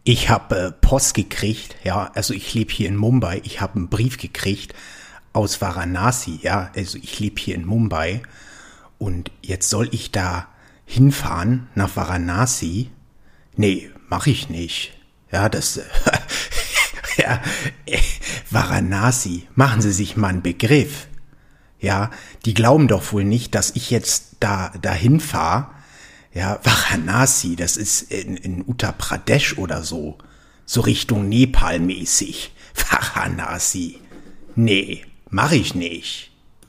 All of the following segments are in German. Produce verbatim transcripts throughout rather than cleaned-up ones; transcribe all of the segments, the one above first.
Ich habe äh, Post gekriegt, ja, also ich lebe hier in Mumbai, ich habe einen Brief gekriegt aus Varanasi, ja, also ich lebe hier in Mumbai und jetzt soll ich da hinfahren nach Varanasi? Nee, mache ich nicht. Ja, das, äh, ja, äh, Varanasi, machen Sie sich mal einen Begriff. Ja, die glauben doch wohl nicht, dass ich jetzt da dahin fahre. Ja, Varanasi, das ist in, in Uttar Pradesh oder so. So Richtung Nepal mäßig. Varanasi. Nee, mach ich nicht.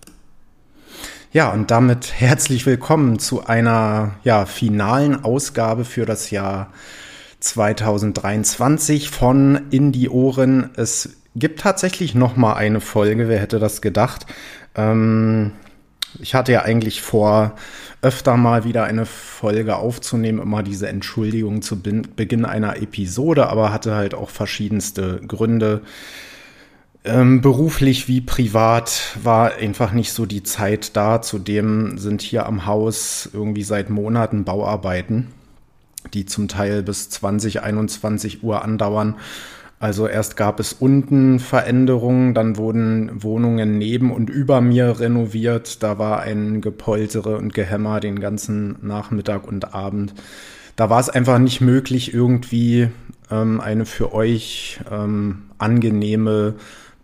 Ja, und damit herzlich willkommen zu einer ja, finalen Ausgabe für das Jahr zwanzig dreiundzwanzig von In die Ohren. Es gibt tatsächlich noch mal eine Folge, wer hätte das gedacht. Ähm, ich hatte ja eigentlich vor, öfter mal wieder eine Folge aufzunehmen, immer diese Entschuldigung zu Beginn einer Episode, aber hatte halt auch verschiedenste Gründe. Ähm, beruflich wie privat war einfach nicht so die Zeit da. Zudem sind hier am Haus irgendwie seit Monaten Bauarbeiten, die zum Teil bis zwanzig, einundzwanzig Uhr andauern. Also erst gab es unten Veränderungen, dann wurden Wohnungen neben und über mir renoviert. Da war ein Gepoltere und Gehämmer den ganzen Nachmittag und Abend. Da war es einfach nicht möglich, irgendwie ähm, eine für euch ähm, angenehme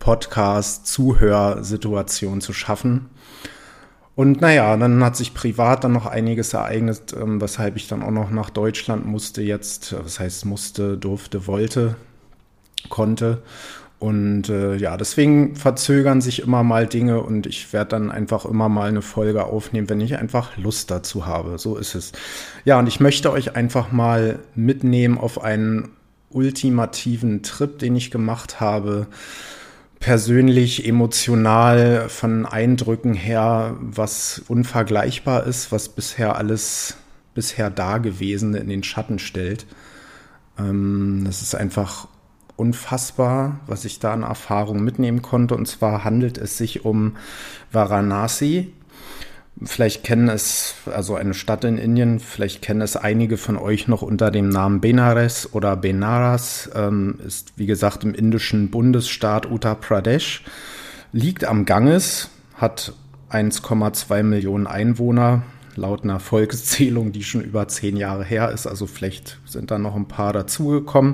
Podcast-Zuhörsituation zu schaffen. Und naja, dann hat sich privat dann noch einiges ereignet, ähm, weshalb ich dann auch noch nach Deutschland musste jetzt, was heißt musste, durfte, wollte, konnte. Und äh, ja, deswegen verzögern sich immer mal Dinge und ich werde dann einfach immer mal eine Folge aufnehmen, wenn ich einfach Lust dazu habe. So ist es. Ja, und ich möchte euch einfach mal mitnehmen auf einen ultimativen Trip, den ich gemacht habe. Persönlich, emotional, von Eindrücken her, was unvergleichbar ist, was bisher alles, bisher Dagewesene in den Schatten stellt. Ähm, das ist einfach unfassbar, was ich da an Erfahrung mitnehmen konnte. Und zwar handelt es sich um Varanasi. Vielleicht kennen es, also eine Stadt in Indien, vielleicht kennen es einige von euch noch unter dem Namen Benares oder Benaras, ähm, ist wie gesagt im indischen Bundesstaat Uttar Pradesh, liegt am Ganges, hat eins Komma zwei Millionen Einwohner, laut einer Volkszählung, die schon über zehn Jahre her ist, also vielleicht sind da noch ein paar dazugekommen.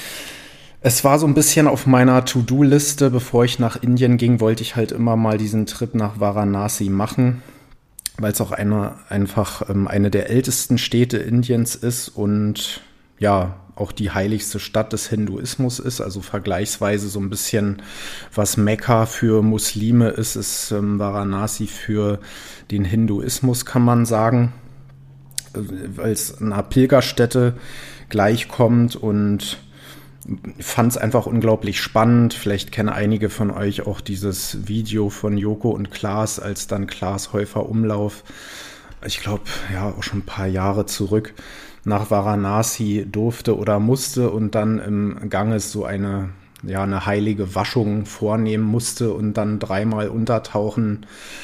Es war so ein bisschen auf meiner To-Do-Liste, bevor ich nach Indien ging, wollte ich halt immer mal diesen Trip nach Varanasi machen, weil es auch eine, einfach ähm, eine der ältesten Städte Indiens ist und ja, auch die heiligste Stadt des Hinduismus ist, also vergleichsweise so ein bisschen, was Mekka für Muslime ist, ist ähm, Varanasi für den Hinduismus, kann man sagen, weil es einer Pilgerstätte gleichkommt und fand es einfach unglaublich spannend. Vielleicht kennen einige von euch auch dieses Video von Joko und Klaas, als dann Klaas Häufer Umlauf, ich glaube, ja, auch schon ein paar Jahre zurück, nach Varanasi durfte oder musste und dann im Ganges so eine, ja, eine heilige Waschung vornehmen musste und dann dreimal untertauchen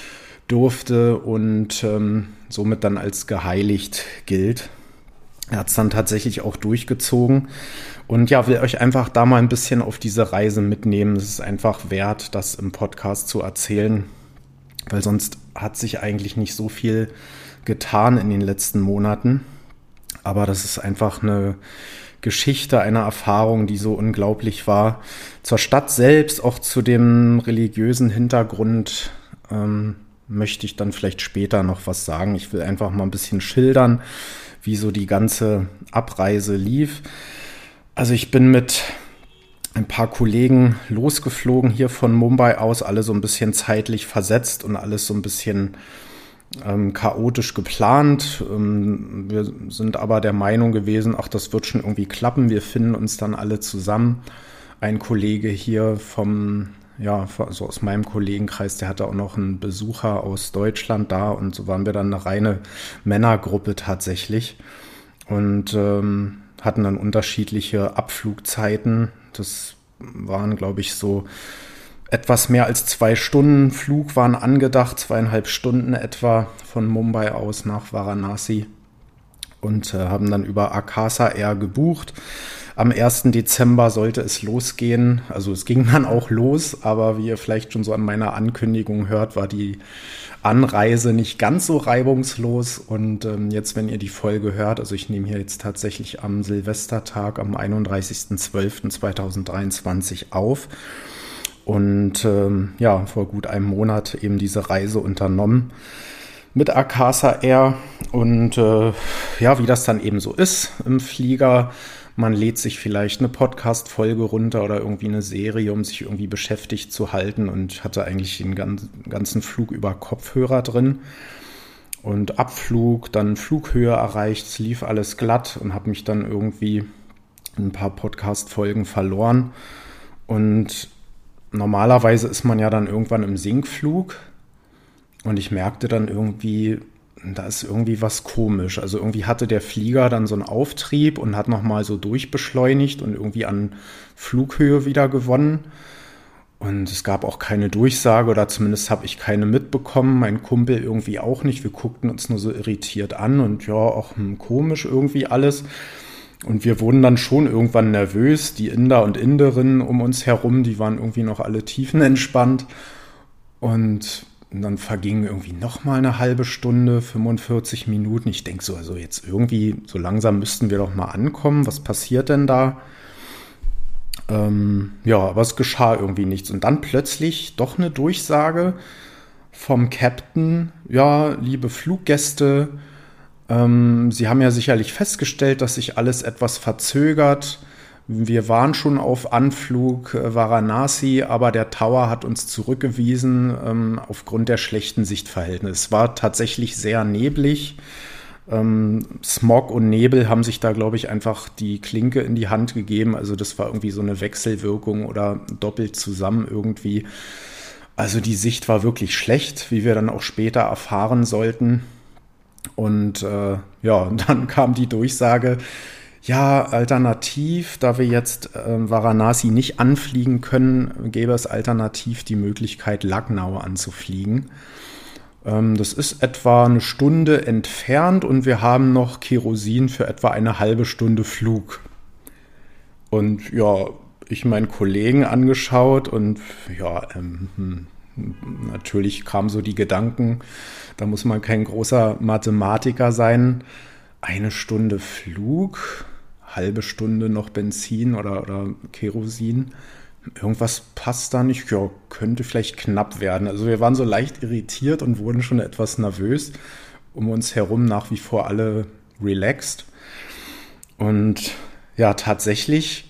durfte und ähm, somit dann als geheiligt gilt. Er hat es dann tatsächlich auch durchgezogen und ja, will euch einfach da mal ein bisschen auf diese Reise mitnehmen. Es ist einfach wert, das im Podcast zu erzählen, weil sonst hat sich eigentlich nicht so viel getan in den letzten Monaten. Aber das ist einfach eine Geschichte, eine Erfahrung, die so unglaublich war. Zur Stadt selbst, auch zu dem religiösen Hintergrund, ähm, möchte ich dann vielleicht später noch was sagen. Ich will einfach mal ein bisschen schildern, wie so die ganze Abreise lief. Also ich bin mit ein paar Kollegen losgeflogen hier von Mumbai aus, alle so ein bisschen zeitlich versetzt und alles so ein bisschen ähm, chaotisch geplant. Ähm, wir sind aber der Meinung gewesen, ach, das wird schon irgendwie klappen, wir finden uns dann alle zusammen. Ein Kollege hier vom Ja, also aus meinem Kollegenkreis, der hatte auch noch einen Besucher aus Deutschland da und so waren wir dann eine reine Männergruppe tatsächlich und ähm, hatten dann unterschiedliche Abflugzeiten. Das waren, glaube ich, so etwas mehr als zwei Stunden Flug waren angedacht, zweieinhalb Stunden etwa von Mumbai aus nach Varanasi und äh, haben dann über Akasa Air gebucht. am ersten Dezember sollte es losgehen. Also es ging dann auch los, aber wie ihr vielleicht schon so an meiner Ankündigung hört, war die Anreise nicht ganz so reibungslos. Und ähm, jetzt, wenn ihr die Folge hört, also ich nehme hier jetzt tatsächlich am Silvestertag, am einunddreißigsten zwölften zweitausenddreiundzwanzig auf. Und ähm, ja, vor gut einem Monat eben diese Reise unternommen mit Akasa Air. Und äh, ja, wie das dann eben so ist im Flieger, man lädt sich vielleicht eine Podcast-Folge runter oder irgendwie eine Serie, um sich irgendwie beschäftigt zu halten, und hatte eigentlich den ganzen Flug über Kopfhörer drin. Und Abflug, dann Flughöhe erreicht, es lief alles glatt und habe mich dann irgendwie in ein paar Podcast-Folgen verloren. Und normalerweise ist man ja dann irgendwann im Sinkflug und ich merkte dann irgendwie, da ist irgendwie was komisch. Also irgendwie hatte der Flieger dann so einen Auftrieb und hat nochmal so durchbeschleunigt und irgendwie an Flughöhe wieder gewonnen. Und es gab auch keine Durchsage, oder zumindest habe ich keine mitbekommen. Mein Kumpel irgendwie auch nicht. Wir guckten uns nur so irritiert an und ja, auch hm, komisch irgendwie alles. Und wir wurden dann schon irgendwann nervös. Die Inder und Inderinnen um uns herum, die waren irgendwie noch alle tiefenentspannt. Und dann verging irgendwie noch mal eine halbe Stunde, fünfundvierzig Minuten. Ich denke so, also jetzt irgendwie, so langsam müssten wir doch mal ankommen. Was passiert denn da? Ähm, ja, aber es geschah irgendwie nichts. Und dann plötzlich doch eine Durchsage vom Captain. Ja, liebe Fluggäste, Ähm, Sie haben ja sicherlich festgestellt, dass sich alles etwas verzögert. Wir waren schon auf Anflug äh, Varanasi, aber der Tower hat uns zurückgewiesen ähm, aufgrund der schlechten Sichtverhältnisse. Es war tatsächlich sehr neblig. Ähm, Smog und Nebel haben sich da, glaube ich, einfach die Klinke in die Hand gegeben. Also das war irgendwie so eine Wechselwirkung oder doppelt zusammen irgendwie. Also die Sicht war wirklich schlecht, wie wir dann auch später erfahren sollten. Und äh, ja, dann kam die Durchsage, ja, alternativ, da wir jetzt äh, Varanasi nicht anfliegen können, gäbe es alternativ die Möglichkeit, Lucknow anzufliegen. Ähm, das ist etwa eine Stunde entfernt und wir haben noch Kerosin für etwa eine halbe Stunde Flug. Und ja, ich meinen Kollegen angeschaut und ja, ähm, hm. Natürlich kamen so die Gedanken, da muss man kein großer Mathematiker sein. Eine Stunde Flug, halbe Stunde noch Benzin oder, oder Kerosin. Irgendwas passt da nicht. Ja, könnte vielleicht knapp werden. Also wir waren so leicht irritiert und wurden schon etwas nervös. Um uns herum nach wie vor alle relaxed. Und ja, tatsächlich,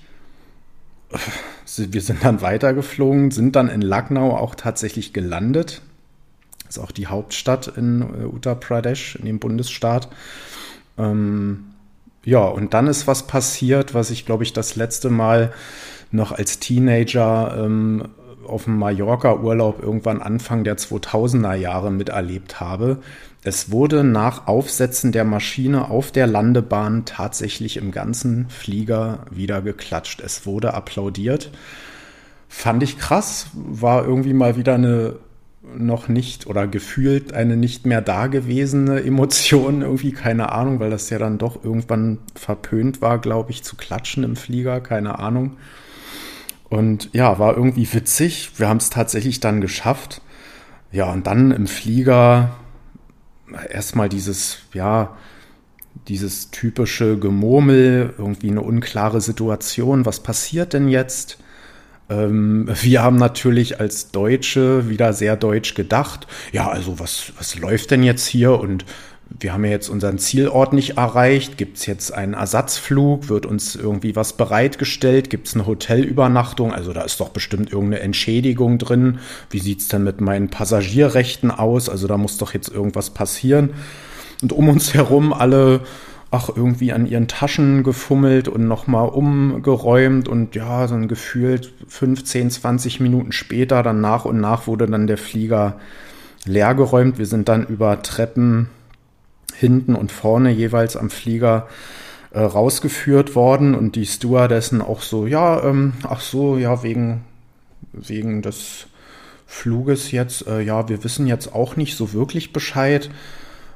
wir sind dann weitergeflogen, sind dann in Lucknow auch tatsächlich gelandet. Das ist auch die Hauptstadt in Uttar Pradesh, in dem Bundesstaat. Ähm, ja, und dann ist was passiert, was ich, glaube ich, das letzte Mal noch als Teenager ähm, auf dem Mallorca-Urlaub irgendwann Anfang der zweitausender Jahre miterlebt habe. Es wurde nach Aufsetzen der Maschine auf der Landebahn tatsächlich im ganzen Flieger wieder geklatscht. Es wurde applaudiert. Fand ich krass, war irgendwie mal wieder eine noch nicht oder gefühlt eine nicht mehr dagewesene Emotion, irgendwie, keine Ahnung, weil das ja dann doch irgendwann verpönt war, glaube ich, zu klatschen im Flieger, keine Ahnung. Und ja, war irgendwie witzig. Wir haben es tatsächlich dann geschafft. Ja, und dann im Flieger erstmal dieses, ja, dieses typische Gemurmel, irgendwie eine unklare Situation. Was passiert denn jetzt? Ähm, wir haben natürlich als Deutsche wieder sehr deutsch gedacht. Ja, also was, was läuft denn jetzt hier? Und wir haben ja jetzt unseren Zielort nicht erreicht. Gibt es jetzt einen Ersatzflug? Wird uns irgendwie was bereitgestellt? Gibt es eine Hotelübernachtung? Also da ist doch bestimmt irgendeine Entschädigung drin. Wie sieht es denn mit meinen Passagierrechten aus? Also da muss doch jetzt irgendwas passieren. Und um uns herum alle, ach, irgendwie an ihren Taschen gefummelt und nochmal umgeräumt. Und ja, dann gefühlt fünfzehn, zwanzig Minuten später, dann nach und nach wurde dann der Flieger leergeräumt. Wir sind dann über Treppen hinten und vorne jeweils am Flieger äh, rausgeführt worden und die Stewardessen auch so, ja, ähm, ach so, ja, wegen, wegen des Fluges jetzt, äh, ja, wir wissen jetzt auch nicht so wirklich Bescheid.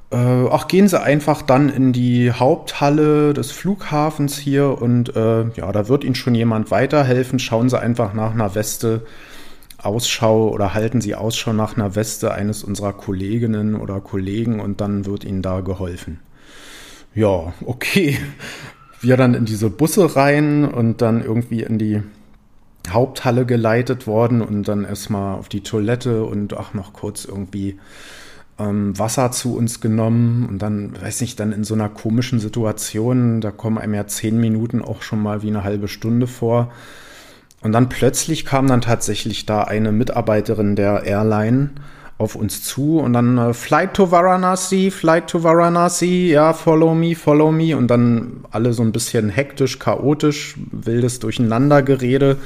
Äh, ach, gehen Sie einfach dann in die Haupthalle des Flughafens hier und äh, ja, da wird Ihnen schon jemand weiterhelfen. Schauen Sie einfach nach einer Weste Ausschau oder halten Sie Ausschau nach einer Weste eines unserer Kolleginnen oder Kollegen und dann wird Ihnen da geholfen. Ja, okay. Wir dann in diese Busse rein und dann irgendwie in die Haupthalle geleitet worden und dann erstmal auf die Toilette und auch noch kurz irgendwie ähm, Wasser zu uns genommen und dann, weiß nicht, dann in so einer komischen Situation, da kommen einem ja zehn Minuten auch schon mal wie eine halbe Stunde vor. Und dann plötzlich kam dann tatsächlich da eine Mitarbeiterin der Airline auf uns zu und dann äh, Flight to Varanasi, Flight to Varanasi, ja, follow me, follow me und dann alle so ein bisschen hektisch, chaotisch, wildes Durcheinandergerede.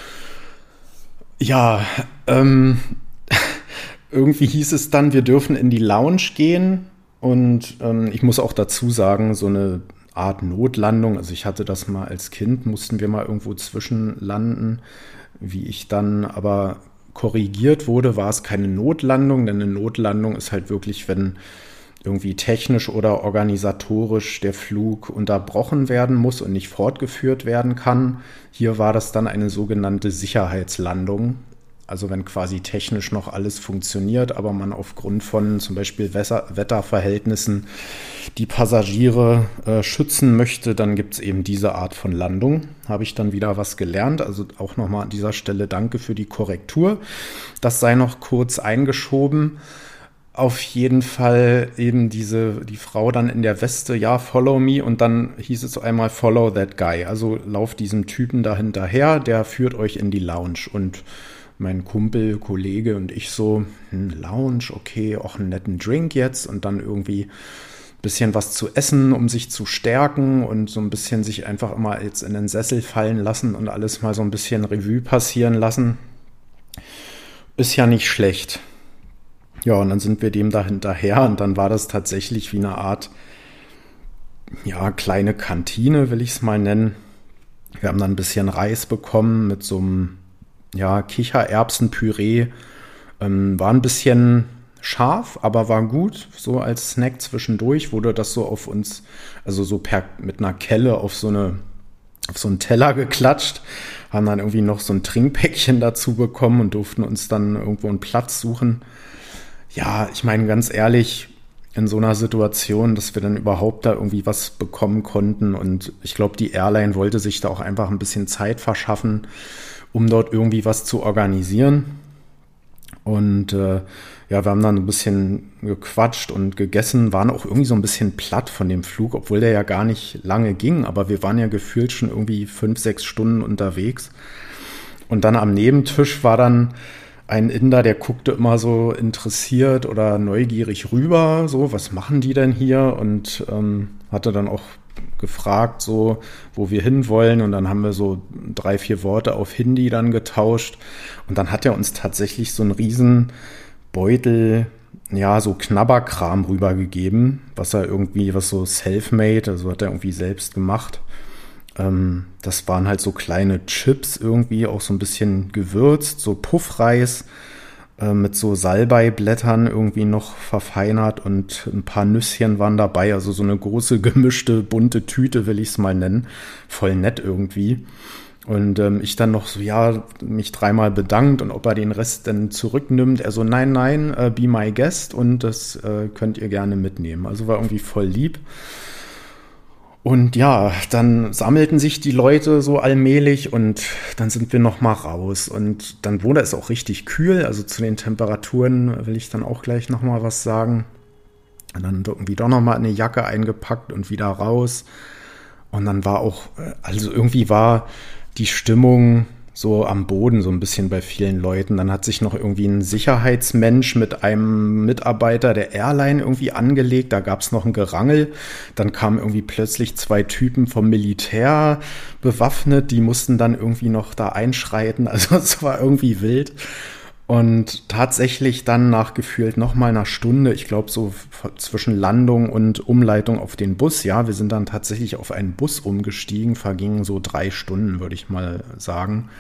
Ja, ähm, irgendwie hieß es dann, wir dürfen in die Lounge gehen und ähm, ich muss auch dazu sagen, so eine Art Notlandung, also ich hatte das mal als Kind, mussten wir mal irgendwo zwischenlanden, wie ich dann aber korrigiert wurde, war es keine Notlandung, denn eine Notlandung ist halt wirklich, wenn irgendwie technisch oder organisatorisch der Flug unterbrochen werden muss und nicht fortgeführt werden kann. Hier war das dann eine sogenannte Sicherheitslandung. Also wenn quasi technisch noch alles funktioniert, aber man aufgrund von zum Beispiel Wetter- Wetterverhältnissen die Passagiere äh, schützen möchte, dann gibt es eben diese Art von Landung. Habe ich dann wieder was gelernt. Also auch nochmal an dieser Stelle danke für die Korrektur. Das sei noch kurz eingeschoben. Auf jeden Fall eben diese, die Frau dann in der Weste, ja, follow me und dann hieß es einmal follow that guy. Also lauft diesem Typen da hinterher, der führt euch in die Lounge und mein Kumpel, Kollege und ich so, hm, Lounge, okay, auch einen netten Drink jetzt und dann irgendwie ein bisschen was zu essen, um sich zu stärken und so ein bisschen sich einfach immer jetzt in den Sessel fallen lassen und alles mal so ein bisschen Revue passieren lassen. Ist ja nicht schlecht. Ja, und dann sind wir dem da hinterher und dann war das tatsächlich wie eine Art, ja, kleine Kantine, will ich es mal nennen. Wir haben dann ein bisschen Reis bekommen mit so einem ja, Kichererbsenpüree, ähm, war ein bisschen scharf, aber war gut, so als Snack zwischendurch wurde das so auf uns, also so per, mit einer Kelle auf so eine, auf so einen Teller geklatscht, haben dann irgendwie noch so ein Trinkpäckchen dazu bekommen und durften uns dann irgendwo einen Platz suchen. Ja, ich meine, ganz ehrlich, in so einer Situation, dass wir dann überhaupt da irgendwie was bekommen konnten und ich glaube, die Airline wollte sich da auch einfach ein bisschen Zeit verschaffen, um dort irgendwie was zu organisieren. Und äh, ja, wir haben dann ein bisschen gequatscht und gegessen, waren auch irgendwie so ein bisschen platt von dem Flug, obwohl der ja gar nicht lange ging, aber wir waren ja gefühlt schon irgendwie fünf, sechs Stunden unterwegs. Und dann am Nebentisch war dann ein Inder, der guckte immer so interessiert oder neugierig rüber, so, was machen die denn hier? Und ähm, hatte dann auch gefragt, so, wo wir hinwollen. Und dann haben wir so drei, vier Worte auf Hindi dann getauscht. Und dann hat er uns tatsächlich so einen riesen Beutel, ja, so Knabberkram rübergegeben, was er irgendwie, was so self-made, also hat er irgendwie selbst gemacht. Ähm, das waren halt so kleine Chips irgendwie, auch so ein bisschen gewürzt, so Puffreis äh, mit so Salbeiblättern irgendwie noch verfeinert und ein paar Nüsschen waren dabei, also so eine große gemischte bunte Tüte, will ich es mal nennen, voll nett irgendwie. Und ähm, ich dann noch so, ja, mich dreimal bedankt und ob er den Rest dann zurücknimmt. Er so, nein, nein, äh, be my guest und das äh, könnt ihr gerne mitnehmen. Also war irgendwie voll lieb. Und ja, dann sammelten sich die Leute so allmählich und dann sind wir noch mal raus. Und dann wurde es auch richtig kühl. Also zu den Temperaturen will ich dann auch gleich noch mal was sagen. Und dann irgendwie doch noch mal eine Jacke eingepackt und wieder raus. Und dann war auch, also irgendwie war die Stimmung so am Boden so ein bisschen bei vielen Leuten. Dann hat sich noch irgendwie ein Sicherheitsmensch mit einem Mitarbeiter der Airline irgendwie angelegt. Da gab es noch ein Gerangel. Dann kamen irgendwie plötzlich zwei Typen vom Militär bewaffnet. Die mussten dann irgendwie noch da einschreiten. Also es war irgendwie wild. Und tatsächlich dann nach gefühlt noch mal einer Stunde, ich glaube so zwischen Landung und Umleitung auf den Bus, ja, wir sind dann tatsächlich auf einen Bus umgestiegen, vergingen so drei Stunden, würde ich mal sagen.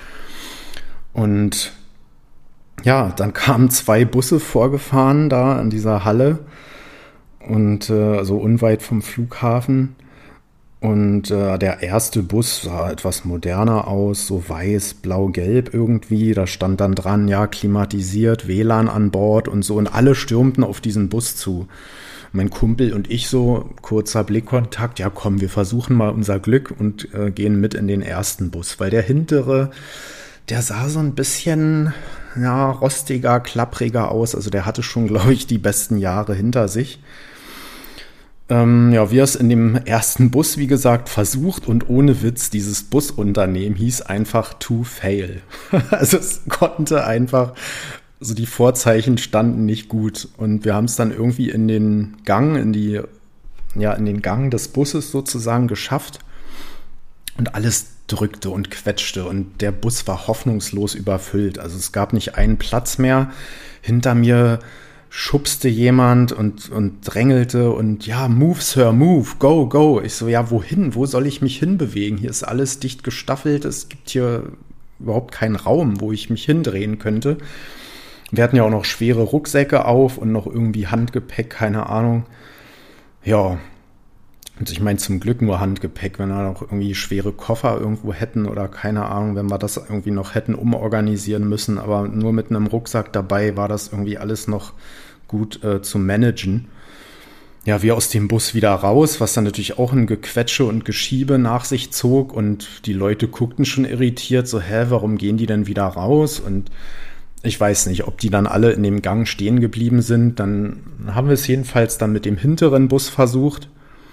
Und ja, dann kamen zwei Busse vorgefahren da in dieser Halle und äh, also unweit vom Flughafen. Und äh, der erste Bus sah etwas moderner aus, so weiß, blau, gelb irgendwie. Da stand dann dran, ja, klimatisiert, W L A N an Bord und so. Und alle stürmten auf diesen Bus zu. Mein Kumpel und ich so, kurzer Blickkontakt, ja komm, wir versuchen mal unser Glück und äh, gehen mit in den ersten Bus. Weil der hintere, der sah so ein bisschen, ja, rostiger, klappriger aus. Also der hatte schon, glaube ich, die besten Jahre hinter sich. Ähm, ja, wir es in dem ersten Bus, wie gesagt, versucht und ohne Witz, dieses Busunternehmen hieß einfach To Fail. Also es konnte einfach, also die Vorzeichen standen nicht gut und wir haben es dann irgendwie in den Gang, in die, ja, in den Gang des Busses sozusagen geschafft und alles drückte und quetschte und der Bus war hoffnungslos überfüllt. Also es gab nicht einen Platz mehr. Hinter mir schubste jemand und, und drängelte und ja, move, Sir, move, go, go. Ich so, ja, wohin? Wo soll ich mich hinbewegen? Hier ist alles dicht gestaffelt. Es gibt hier überhaupt keinen Raum, wo ich mich hindrehen könnte. Wir hatten ja auch noch schwere Rucksäcke auf und noch irgendwie Handgepäck, keine Ahnung. Ja, und ich meine zum Glück nur Handgepäck, wenn wir noch irgendwie schwere Koffer irgendwo hätten oder keine Ahnung, wenn wir das irgendwie noch hätten umorganisieren müssen, aber nur mit einem Rucksack dabei war das irgendwie alles noch gut äh, zu managen. Ja, wir aus dem Bus wieder raus, was dann natürlich auch ein Gequetsche und Geschiebe nach sich zog und die Leute guckten schon irritiert, so, hä, warum gehen die denn wieder raus? Und ich weiß nicht, ob die dann alle in dem Gang stehen geblieben sind. Dann haben wir es jedenfalls dann mit dem hinteren Bus versucht.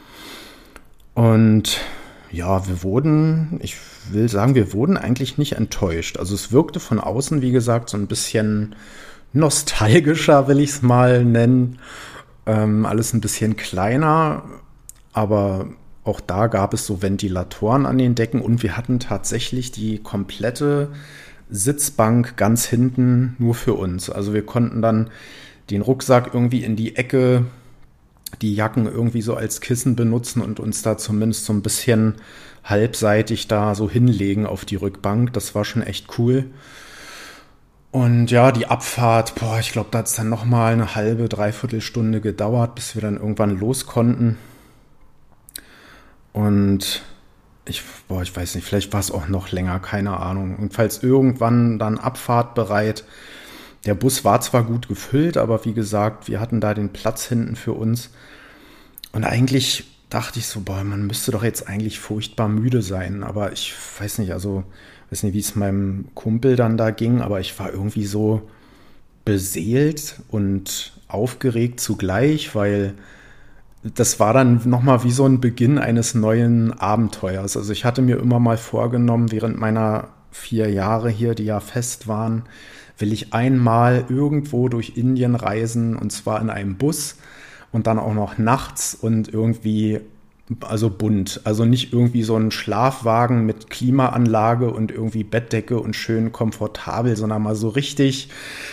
Und ja, wir wurden, ich will sagen, wir wurden eigentlich nicht enttäuscht. Also es wirkte von außen, wie gesagt, so ein bisschen nostalgischer, will ich es mal nennen. Ähm, alles ein bisschen kleiner, aber auch da gab es so Ventilatoren an den Decken und wir hatten tatsächlich die komplette Sitzbank ganz hinten nur für uns. Also wir konnten dann den Rucksack irgendwie in die Ecke, die Jacken irgendwie so als Kissen benutzen und uns da zumindest so ein bisschen halbseitig da so hinlegen auf die Rückbank. Das war schon echt cool. Und ja, die Abfahrt, boah, ich glaube, da hat es dann nochmal eine halbe, dreiviertel Stunde gedauert, bis wir dann irgendwann los konnten. Und ich, boah, ich weiß nicht, vielleicht war es auch noch länger, keine Ahnung. Und falls irgendwann dann Abfahrt bereit. Der Bus war zwar gut gefüllt, aber wie gesagt, wir hatten da den Platz hinten für uns. Und eigentlich dachte ich so, boah, man müsste doch jetzt eigentlich furchtbar müde sein. Aber ich weiß nicht, also, weiß nicht, wie es meinem Kumpel dann da ging, aber ich war irgendwie so beseelt und aufgeregt zugleich, weil das war dann nochmal wie so ein Beginn eines neuen Abenteuers. Also ich hatte mir immer mal vorgenommen, während meiner vier Jahre hier, die ja fest waren, will ich einmal irgendwo durch Indien reisen und zwar in einem Bus und dann auch noch nachts und irgendwie, also bunt. Also nicht irgendwie so ein Schlafwagen mit Klimaanlage und irgendwie Bettdecke und schön komfortabel, sondern mal so richtig,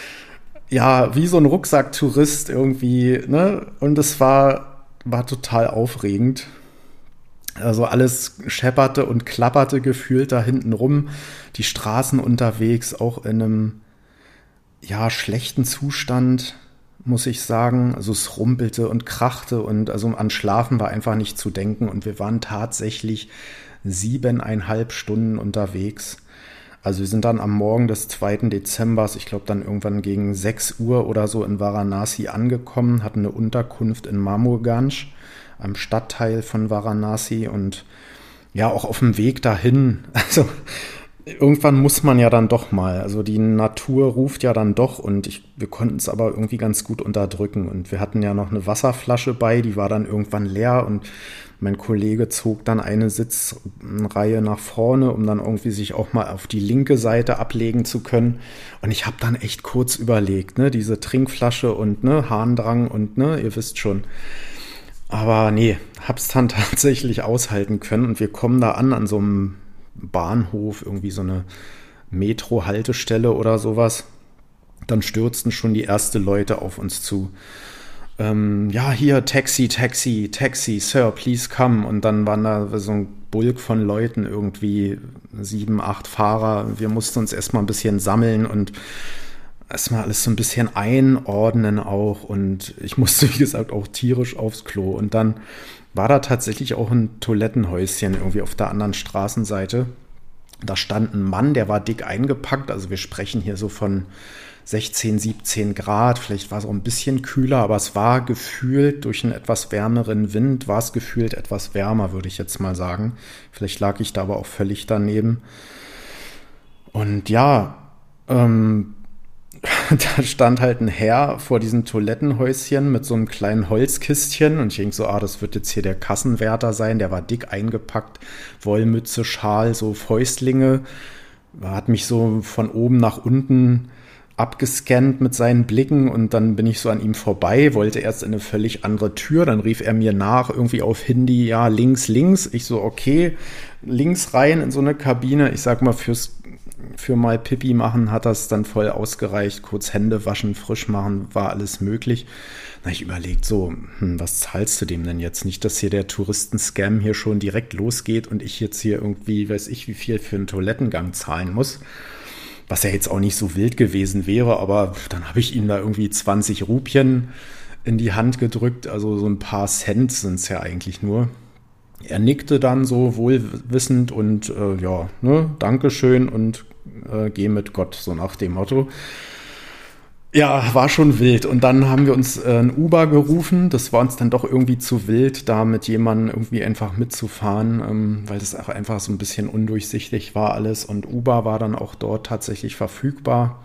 ja, wie so ein Rucksacktourist irgendwie, ne? Und es war, war total aufregend. Also alles schepperte und klapperte gefühlt da hinten rum. Die Straßen unterwegs auch in einem ja, schlechten Zustand, muss ich sagen. Also es rumpelte und krachte und also an Schlafen war einfach nicht zu denken. Und wir waren tatsächlich siebeneinhalb Stunden unterwegs. Also wir sind dann am Morgen des zweiten Dezembers, ich glaube dann irgendwann gegen sechs Uhr oder so in Varanasi angekommen, hatten eine Unterkunft in Mamurganj, einem Stadtteil von Varanasi und ja, auch auf dem Weg dahin, also irgendwann muss man ja dann doch mal, also die Natur ruft ja dann doch und ich, wir konnten es aber irgendwie ganz gut unterdrücken und wir hatten ja noch eine Wasserflasche bei, die war dann irgendwann leer und mein Kollege zog dann eine Sitzreihe nach vorne, um dann irgendwie sich auch mal auf die linke Seite ablegen zu können und ich habe dann echt kurz überlegt, ne, diese Trinkflasche und ne, Harndrang und ne, ihr wisst schon. Aber nee, hab's dann tatsächlich aushalten können und wir kommen da an, an so einem Bahnhof, irgendwie so eine Metro-Haltestelle oder sowas. Dann stürzten schon die ersten Leute auf uns zu. Ähm, ja, hier, Taxi, Taxi, Taxi, Sir, please come. Und dann waren da so ein Bulk von Leuten, irgendwie sieben, acht Fahrer. Wir mussten uns erstmal ein bisschen sammeln und erstmal alles so ein bisschen einordnen auch und ich musste, wie gesagt, auch tierisch aufs Klo. Und dann war da tatsächlich auch ein Toilettenhäuschen irgendwie auf der anderen Straßenseite. Da stand ein Mann, der war dick eingepackt, also wir sprechen hier so von sechzehn, siebzehn Grad, vielleicht war es auch ein bisschen kühler, aber es war gefühlt durch einen etwas wärmeren Wind, war es gefühlt etwas wärmer, würde ich jetzt mal sagen. Vielleicht lag ich da aber auch völlig daneben. Und ja, ähm, da stand halt ein Herr vor diesem Toilettenhäuschen mit so einem kleinen Holzkistchen und ich denke so, ah, das wird jetzt hier der Kassenwärter sein, der war dick eingepackt, Wollmütze, Schal, so Fäustlinge, hat mich so von oben nach unten abgescannt mit seinen Blicken und dann bin ich so an ihm vorbei, wollte erst in eine völlig andere Tür, dann rief er mir nach, irgendwie auf Hindi, ja, links, links. Ich so, okay, links rein in so eine Kabine. Ich sag mal, fürs für mal Pipi machen hat das dann voll ausgereicht. Kurz Hände waschen, frisch machen, war alles möglich. Na, ich überlegt so, hm, was zahlst du dem denn jetzt? Nicht, dass hier der Touristen-Scam hier schon direkt losgeht und ich jetzt hier irgendwie, weiß ich, wie viel für einen Toilettengang zahlen muss. Was ja jetzt auch nicht so wild gewesen wäre, aber dann habe ich ihm da irgendwie zwanzig Rupien in die Hand gedrückt, also so ein paar Cent sind es ja eigentlich nur. Er nickte dann so wohlwissend und äh, ja, ne, Dankeschön und äh, geh mit Gott, so nach dem Motto. Ja, war schon wild. Und dann haben wir uns äh, ein Uber gerufen. Das war uns dann doch irgendwie zu wild, da mit jemandem irgendwie einfach mitzufahren, ähm, weil das auch einfach so ein bisschen undurchsichtig war alles. Und Uber war dann auch dort tatsächlich verfügbar.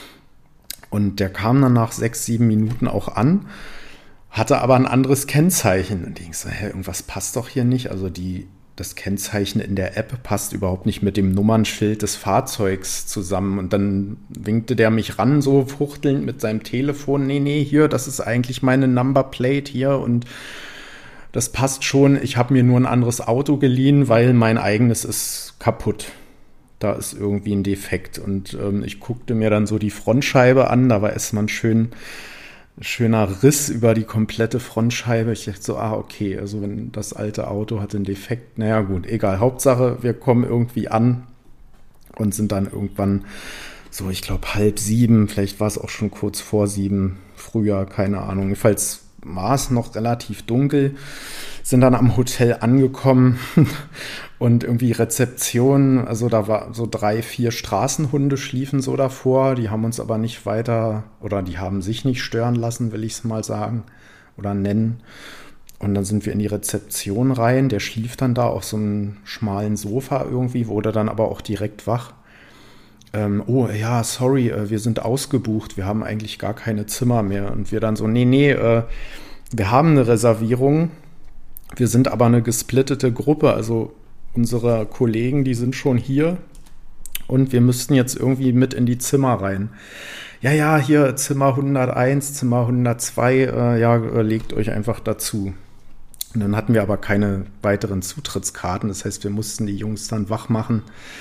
Und der kam dann nach sechs, sieben Minuten auch an, hatte aber ein anderes Kennzeichen. Und ich so, hä, irgendwas passt doch hier nicht. Also die das Kennzeichen in der App passt überhaupt nicht mit dem Nummernschild des Fahrzeugs zusammen. Und dann winkte der mich ran, so fuchtelnd mit seinem Telefon. Nee, nee, hier, das ist eigentlich meine Numberplate hier und das passt schon. Ich habe mir nur ein anderes Auto geliehen, weil mein eigenes ist kaputt. Da ist irgendwie ein Defekt. Und ähm, ich guckte mir dann so die Frontscheibe an. Da war erstmal ein schön schöner Riss über die komplette Frontscheibe. Ich dachte so, ah, okay, also wenn das alte Auto hat einen Defekt, naja gut, egal. Hauptsache, wir kommen irgendwie an und sind dann irgendwann so, ich glaube, halb sieben, vielleicht war es auch schon kurz vor sieben, früher, keine Ahnung. Jedenfalls war es noch relativ dunkel, sind dann am Hotel angekommen und irgendwie Rezeption, also da war so drei, vier Straßenhunde schliefen so davor, die haben uns aber nicht weiter, oder die haben sich nicht stören lassen, will ich es mal sagen, oder nennen. Und dann sind wir in die Rezeption rein, der schlief dann da auf so einem schmalen Sofa irgendwie, wurde dann aber auch direkt wach. Ähm, oh ja, sorry, äh, wir sind ausgebucht, wir haben eigentlich gar keine Zimmer mehr. Und wir dann so, nee, nee, äh, wir haben eine Reservierung, wir sind aber eine gesplittete Gruppe, also unsere Kollegen, die sind schon hier und wir müssten jetzt irgendwie mit in die Zimmer rein. Ja, ja, hier Zimmer hunderteins, Zimmer hundertzwei, äh, ja, äh, legt euch einfach dazu. Und dann hatten wir aber keine weiteren Zutrittskarten, das heißt, wir mussten die Jungs dann wach machen,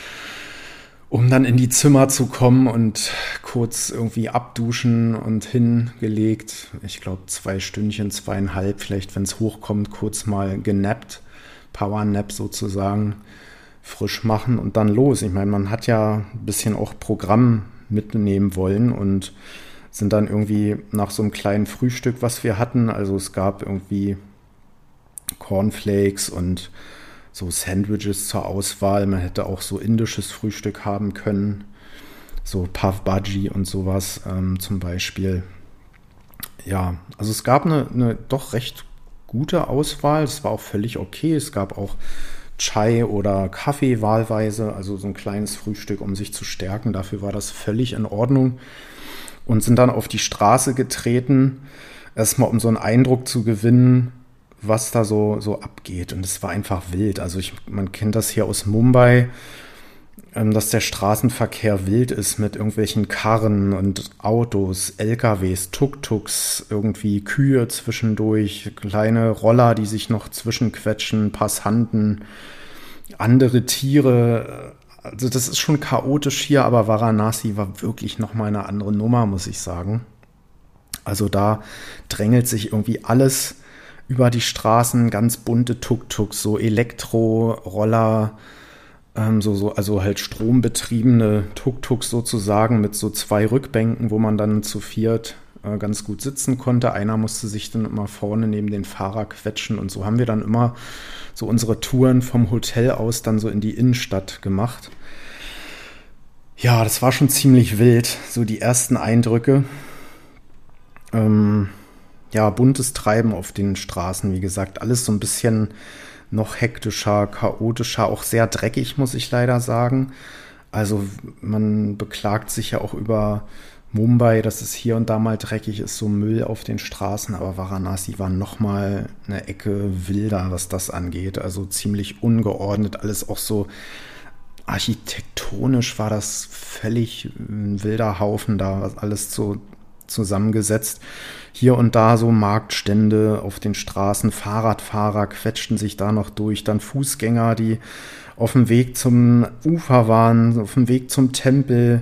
um dann in die Zimmer zu kommen und kurz irgendwie abduschen und hingelegt. Ich glaube, zwei Stündchen, zweieinhalb, vielleicht, wenn es hochkommt, kurz mal genappt. Powernap sozusagen, frisch machen und dann los. Ich meine, man hat ja ein bisschen auch Programm mitnehmen wollen und sind dann irgendwie nach so einem kleinen Frühstück, was wir hatten, also es gab irgendwie Cornflakes und so Sandwiches zur Auswahl. Man hätte auch so indisches Frühstück haben können, so Pav Bhaji und sowas ähm, zum Beispiel. Ja, also es gab eine, eine doch recht gute Auswahl. Es war auch völlig okay. Es gab auch Chai oder Kaffee wahlweise, also so ein kleines Frühstück, um sich zu stärken. Dafür war das völlig in Ordnung. Und sind dann auf die Straße getreten, erstmal um so einen Eindruck zu gewinnen, was da so, so abgeht. Und es war einfach wild. Also ich, man kennt das hier aus Mumbai, ähm, dass der Straßenverkehr wild ist mit irgendwelchen Karren und Autos, L K Ws, Tuk-Tuks, irgendwie Kühe zwischendurch, kleine Roller, die sich noch zwischenquetschen, Passanten, andere Tiere. Also das ist schon chaotisch hier, aber Varanasi war wirklich nochmal eine andere Nummer, muss ich sagen. Also da drängelt sich irgendwie alles über die Straßen, ganz bunte Tuk-Tuks, so Elektroroller, Ähm, so, so, also halt strombetriebene Tuk-Tuks sozusagen mit so zwei Rückbänken, wo man dann zu viert äh, ganz gut sitzen konnte. Einer musste sich dann immer vorne neben den Fahrer quetschen und so haben wir dann immer so unsere Touren vom Hotel aus dann so in die Innenstadt gemacht. Ja, das war schon ziemlich wild, so die ersten Eindrücke. Ähm, ja, buntes Treiben auf den Straßen, wie gesagt, alles so ein bisschen noch hektischer, chaotischer, auch sehr dreckig, muss ich leider sagen. Also man beklagt sich ja auch über Mumbai, dass es hier und da mal dreckig ist, so Müll auf den Straßen, aber Varanasi war noch mal eine Ecke wilder, was das angeht. Also ziemlich ungeordnet, alles auch so architektonisch war das völlig ein wilder Haufen da, alles so zusammengesetzt. Hier und da so Marktstände auf den Straßen, Fahrradfahrer quetschten sich da noch durch, dann Fußgänger, die auf dem Weg zum Ufer waren, auf dem Weg zum Tempel.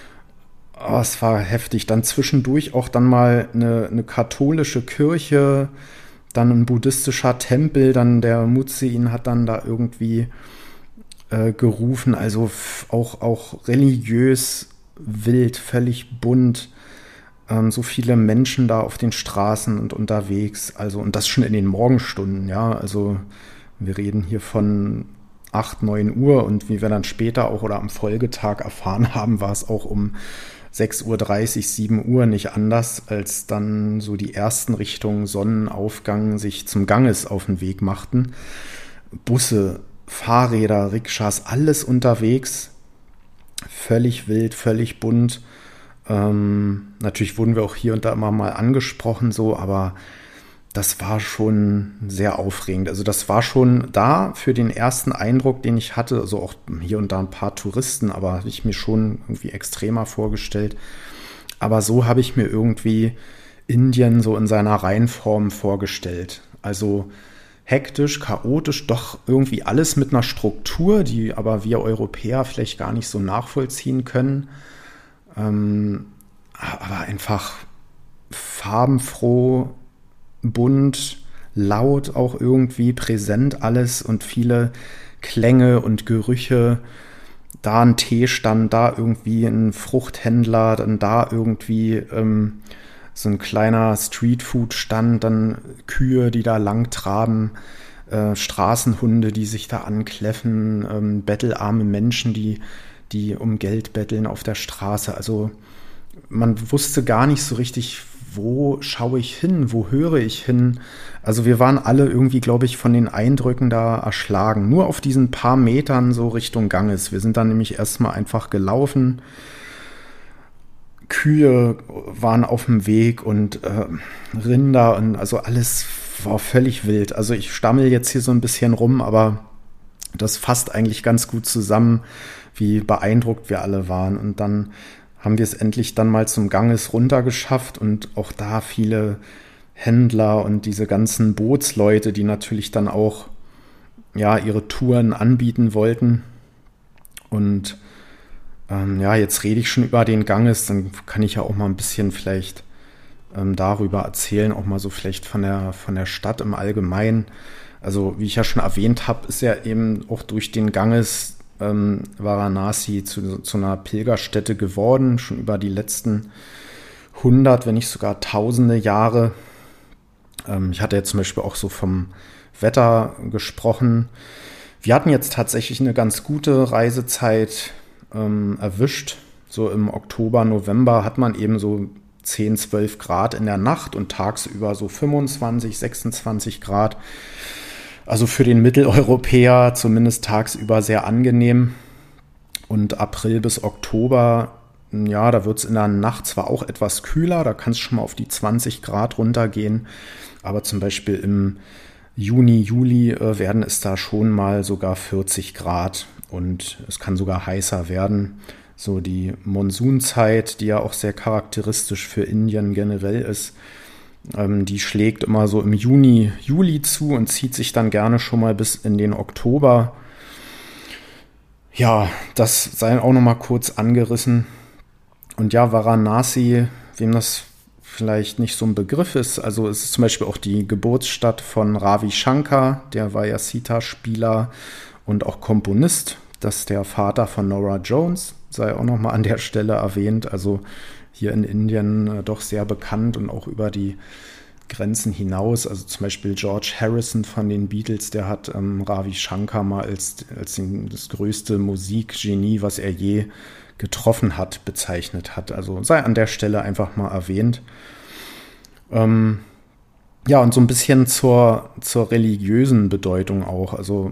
Oh, es war heftig. Dann zwischendurch auch dann mal eine, eine katholische Kirche, dann ein buddhistischer Tempel, dann der Muezzin hat dann da irgendwie äh, gerufen, also f- auch, auch religiös wild, völlig bunt. Ähm, so viele Menschen da auf den Straßen und unterwegs, also und das schon in den Morgenstunden, ja, also wir reden hier von acht, neun Uhr und wie wir dann später auch oder am Folgetag erfahren haben, war es auch um sechs Uhr dreißig, sieben Uhr nicht anders, als dann so die ersten Richtung Sonnenaufgang sich zum Ganges auf den Weg machten. Busse, Fahrräder, Rikschas, alles unterwegs, völlig wild, völlig bunt. Ähm, natürlich wurden wir auch hier und da immer mal angesprochen, so, aber das war schon sehr aufregend. Also das war schon da für den ersten Eindruck, den ich hatte, also auch hier und da ein paar Touristen, aber habe ich mir schon irgendwie extremer vorgestellt. Aber so habe ich mir irgendwie Indien so in seiner Reinform vorgestellt. Also hektisch, chaotisch, doch irgendwie alles mit einer Struktur, die aber wir Europäer vielleicht gar nicht so nachvollziehen können. Ähm, aber einfach farbenfroh, bunt, laut auch irgendwie, präsent alles und viele Klänge und Gerüche. Da ein Teestand, da irgendwie ein Fruchthändler, dann da irgendwie ähm, so ein kleiner Streetfood-Stand, dann Kühe, die da lang traben, äh, Straßenhunde, die sich da ankläffen, ähm, bettelarme Menschen, die, die um Geld betteln auf der Straße. Also man wusste gar nicht so richtig, wo schaue ich hin, wo höre ich hin. Also wir waren alle irgendwie, glaube ich, von den Eindrücken da erschlagen. Nur auf diesen paar Metern so Richtung Ganges. Wir sind dann nämlich erstmal einfach gelaufen. Kühe waren auf dem Weg und äh, Rinder und also alles war völlig wild. Also ich stammel jetzt hier so ein bisschen rum, aber das fasst eigentlich ganz gut zusammen, wie beeindruckt wir alle waren. Und dann haben wir es endlich dann mal zum Ganges runter geschafft und auch da viele Händler und diese ganzen Bootsleute, die natürlich dann auch ja ihre Touren anbieten wollten. Und ähm, ja, jetzt rede ich schon über den Ganges, dann kann ich ja auch mal ein bisschen vielleicht ähm, darüber erzählen, auch mal so vielleicht von der, von der Stadt im Allgemeinen. Also wie ich ja schon erwähnt habe, ist ja eben auch durch den Ganges ähm, Varanasi zu, zu einer Pilgerstätte geworden, schon über die letzten hundert, wenn nicht sogar tausende Jahre. Ähm, ich hatte jetzt zum Beispiel auch so vom Wetter gesprochen. Wir hatten jetzt tatsächlich eine ganz gute Reisezeit ähm, erwischt. So im Oktober, November hat man eben so zehn, zwölf Grad in der Nacht und tagsüber so fünfundzwanzig, sechsundzwanzig Grad. Also für den Mitteleuropäer zumindest tagsüber sehr angenehm. Und April bis Oktober, ja, da wird es in der Nacht zwar auch etwas kühler, da kann es schon mal auf die zwanzig Grad runtergehen, aber zum Beispiel im Juni, Juli äh, werden es da schon mal sogar vierzig Grad und es kann sogar heißer werden. So die Monsunzeit, die ja auch sehr charakteristisch für Indien generell ist, ähm, die schlägt immer so im Juni, Juli zu und zieht sich dann gerne schon mal bis in den Oktober. Ja, das sei auch noch mal kurz angerissen. Und ja, Varanasi, wem das vielleicht nicht so ein Begriff ist, also es ist zum Beispiel auch die Geburtsstadt von Ravi Shankar, der war ja Sitar-Spieler und auch Komponist Das ist der Vater von Norah Jones, sei auch nochmal an der Stelle erwähnt. Also hier in Indien äh, doch sehr bekannt und auch über die Grenzen hinaus. Also zum Beispiel George Harrison von den Beatles, der hat ähm, Ravi Shankar mal als, als den, das größte Musikgenie, was er je getroffen hat, bezeichnet hat. Also sei an der Stelle einfach mal erwähnt. Ähm, ja, und so ein bisschen zur, zur religiösen Bedeutung auch. Also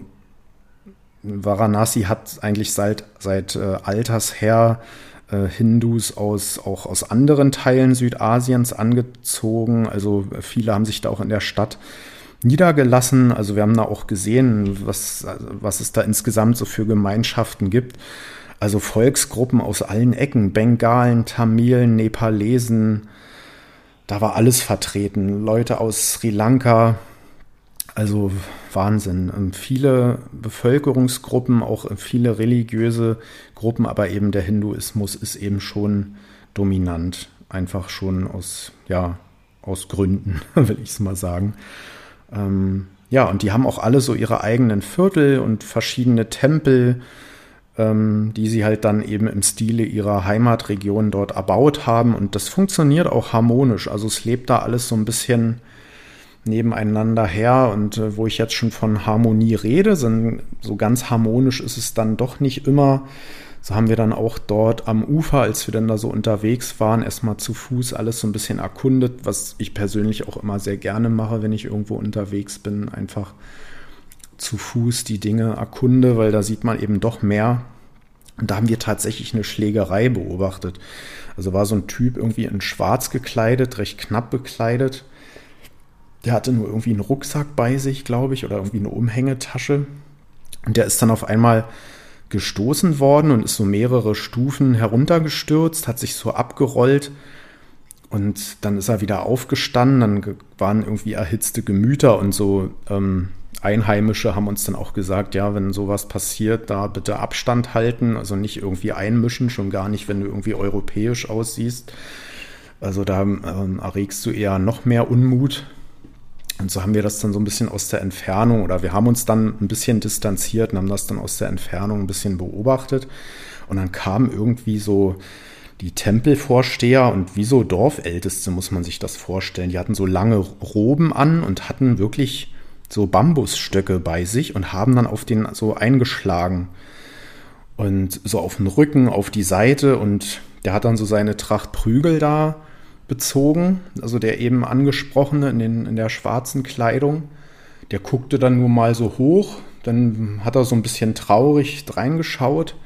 Varanasi hat eigentlich seit, seit äh, Alters her äh, Hindus aus, auch aus anderen Teilen Südasiens angezogen. Also viele haben sich da auch in der Stadt niedergelassen. Also wir haben da auch gesehen, was, was es da insgesamt so für Gemeinschaften gibt. Also Volksgruppen aus allen Ecken, Bengalen, Tamilen, Nepalesen, da war alles vertreten. Leute aus Sri Lanka, also Wahnsinn. Und viele Bevölkerungsgruppen, auch viele religiöse Gruppen, aber eben der Hinduismus ist eben schon dominant. Einfach schon aus, ja, aus Gründen, will ich es mal sagen. Ähm, ja, und die haben auch alle so ihre eigenen Viertel und verschiedene Tempel, die sie halt dann eben im Stile ihrer Heimatregion dort erbaut haben. Und das funktioniert auch harmonisch. Also es lebt da alles so ein bisschen nebeneinander her. Und äh, wo ich jetzt schon von Harmonie rede, sind, so ganz harmonisch ist es dann doch nicht immer. So haben wir dann auch dort am Ufer, als wir dann da so unterwegs waren, erstmal zu Fuß alles so ein bisschen erkundet, was ich persönlich auch immer sehr gerne mache, wenn ich irgendwo unterwegs bin, einfach zu Fuß die Dinge erkunde, weil da sieht man eben doch mehr. Und da haben wir tatsächlich eine Schlägerei beobachtet. Also war so ein Typ irgendwie in schwarz gekleidet, recht knapp bekleidet. Der hatte nur irgendwie einen Rucksack bei sich, glaube ich, oder irgendwie eine Umhängetasche. Und der ist dann auf einmal gestoßen worden und ist so mehrere Stufen heruntergestürzt, hat sich so abgerollt. Und dann ist er wieder aufgestanden. Dann waren irgendwie erhitzte Gemüter und so ähm, Einheimische haben uns dann auch gesagt, ja, wenn sowas passiert, da bitte Abstand halten, also nicht irgendwie einmischen, schon gar nicht, wenn du irgendwie europäisch aussiehst. Also da ähm, erregst du eher noch mehr Unmut. Und so haben wir das dann so ein bisschen aus der Entfernung, oder wir haben uns dann ein bisschen distanziert und haben das dann aus der Entfernung ein bisschen beobachtet. Und dann kamen irgendwie so die Tempelvorsteher und wie so Dorfälteste, muss man sich das vorstellen. Die hatten so lange Roben an und hatten wirklich so Bambusstöcke bei sich und haben dann auf den so eingeschlagen und so auf den Rücken, auf die Seite, und der hat dann so seine Tracht Prügel da bezogen, also der eben angesprochene in, den, in der schwarzen Kleidung, der guckte dann nur mal so hoch, dann hat er so ein bisschen traurig reingeschaut,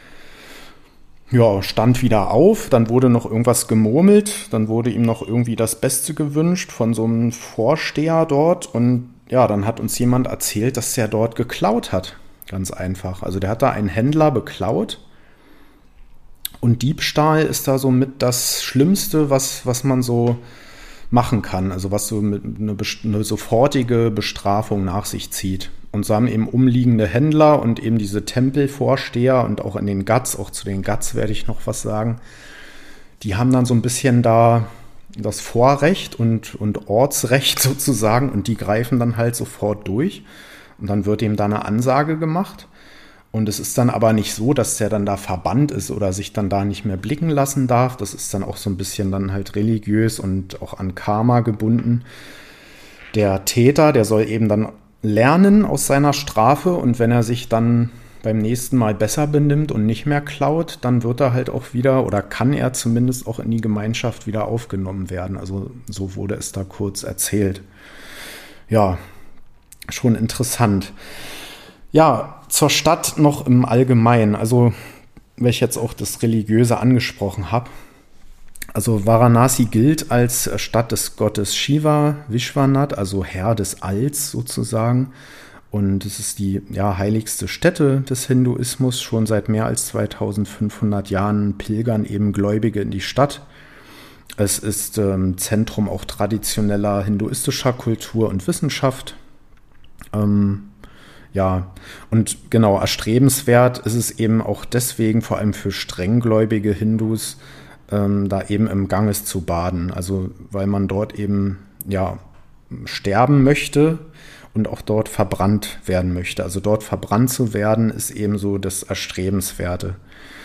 ja, stand wieder auf, dann wurde noch irgendwas gemurmelt, dann wurde ihm noch irgendwie das Beste gewünscht von so einem Vorsteher dort, und ja, dann hat uns jemand erzählt, dass der dort geklaut hat. Ganz einfach. Also der hat da einen Händler beklaut. Und Diebstahl ist da so mit das Schlimmste, was, was man so machen kann. Also was so mit eine, eine sofortige Bestrafung nach sich zieht. Und so haben eben umliegende Händler und eben diese Tempelvorsteher und auch in den Ghats, auch zu den Ghats werde ich noch was sagen, die haben dann so ein bisschen da das Vorrecht und, und Ortsrecht sozusagen, und die greifen dann halt sofort durch und dann wird ihm da eine Ansage gemacht, und es ist dann aber nicht so, dass der dann da verbannt ist oder sich dann da nicht mehr blicken lassen darf. Das ist dann auch so ein bisschen dann halt religiös und auch an Karma gebunden. Der Täter, der soll eben dann lernen aus seiner Strafe, und wenn er sich dann beim nächsten Mal besser benimmt und nicht mehr klaut, dann wird er halt auch wieder, oder kann er zumindest auch in die Gemeinschaft wieder aufgenommen werden. Also so wurde es da kurz erzählt. Ja, schon interessant. Ja, zur Stadt noch im Allgemeinen, also weil ich jetzt auch das Religiöse angesprochen habe. Also Varanasi gilt als Stadt des Gottes Shiva, Vishwanath, also Herr des Alls sozusagen. Und es ist die ja, heiligste Stätte des Hinduismus. Schon seit mehr als zweitausendfünfhundert Jahren pilgern eben Gläubige in die Stadt. Es ist ähm, Zentrum auch traditioneller hinduistischer Kultur und Wissenschaft. Ähm, ja, und genau, erstrebenswert ist es eben auch deswegen, vor allem für strenggläubige Hindus, ähm, da eben im Ganges zu baden. Also weil man dort eben ja sterben möchte und auch dort verbrannt werden möchte. Also dort verbrannt zu werden, ist eben so das Erstrebenswerte.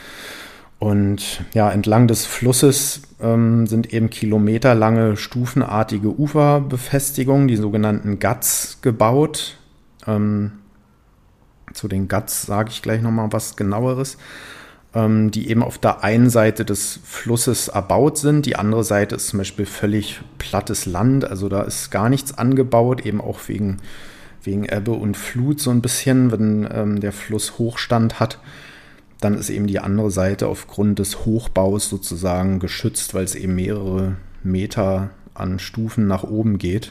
Und ja, entlang des Flusses ähm, sind eben kilometerlange stufenartige Uferbefestigungen, die sogenannten Ghats, gebaut. Ähm, zu den Ghats sage ich gleich nochmal was Genaueres, ähm, die eben auf der einen Seite des Flusses erbaut sind. Die andere Seite ist zum Beispiel völlig plattes Land, also da ist gar nichts angebaut, eben auch wegen, wegen Ebbe und Flut so ein bisschen, wenn ähm, der Fluss Hochstand hat. Dann ist eben die andere Seite aufgrund des Hochbaus sozusagen geschützt, weil es eben mehrere Meter an Stufen nach oben geht.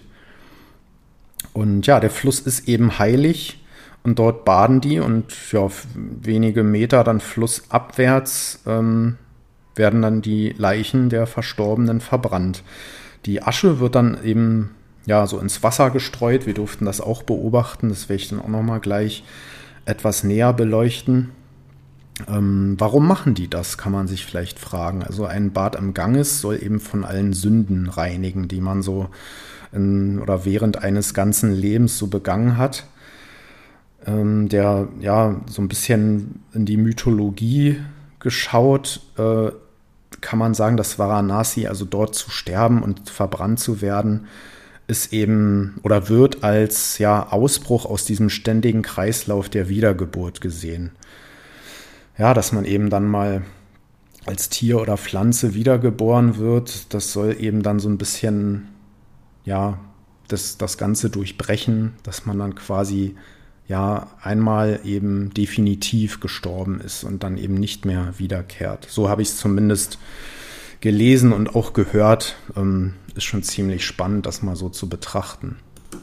Und ja, der Fluss ist eben heilig und dort baden die und ja, wenige Meter dann flussabwärts ähm, werden dann die Leichen der Verstorbenen verbrannt. Die Asche wird dann eben ja so ins Wasser gestreut. Wir durften das auch beobachten, das werde ich dann auch nochmal gleich etwas näher beleuchten. Ähm, warum machen die das, kann man sich vielleicht fragen. Also ein Bad am Ganges soll eben von allen Sünden reinigen, die man so in, oder während eines ganzen Lebens so begangen hat. Ähm, der ja so ein bisschen in die Mythologie geschaut, äh, kann man sagen, dass Varanasi, also dort zu sterben und verbrannt zu werden, ist eben oder wird als ja Ausbruch aus diesem ständigen Kreislauf der Wiedergeburt gesehen. Ja, dass man eben dann mal als Tier oder Pflanze wiedergeboren wird, das soll eben dann so ein bisschen, ja, das, das Ganze durchbrechen, dass man dann quasi, ja, einmal eben definitiv gestorben ist und dann eben nicht mehr wiederkehrt. So habe ich es zumindest gelesen und auch gehört. Ähm, ist schon ziemlich spannend, das mal so zu betrachten.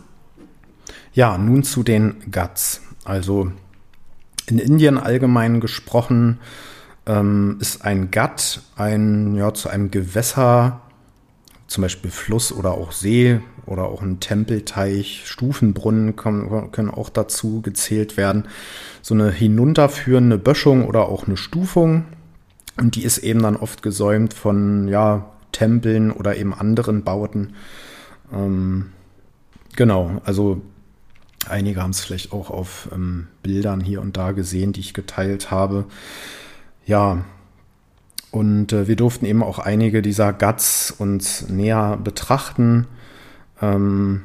Ja, nun zu den Ghats. Also in Indien allgemein gesprochen ähm, ist ein Ghat ein, ja, zu einem Gewässer, zum Beispiel Fluss oder auch See oder auch ein Tempelteich, Stufenbrunnen können, können auch dazu gezählt werden. So eine hinunterführende Böschung oder auch eine Stufung. Und die ist eben dann oft gesäumt von ja, Tempeln oder eben anderen Bauten. Ähm, genau, also einige haben es vielleicht auch auf ähm, Bildern hier und da gesehen, die ich geteilt habe. Ja, und äh, wir durften eben auch einige dieser Ghats uns näher betrachten. Ähm,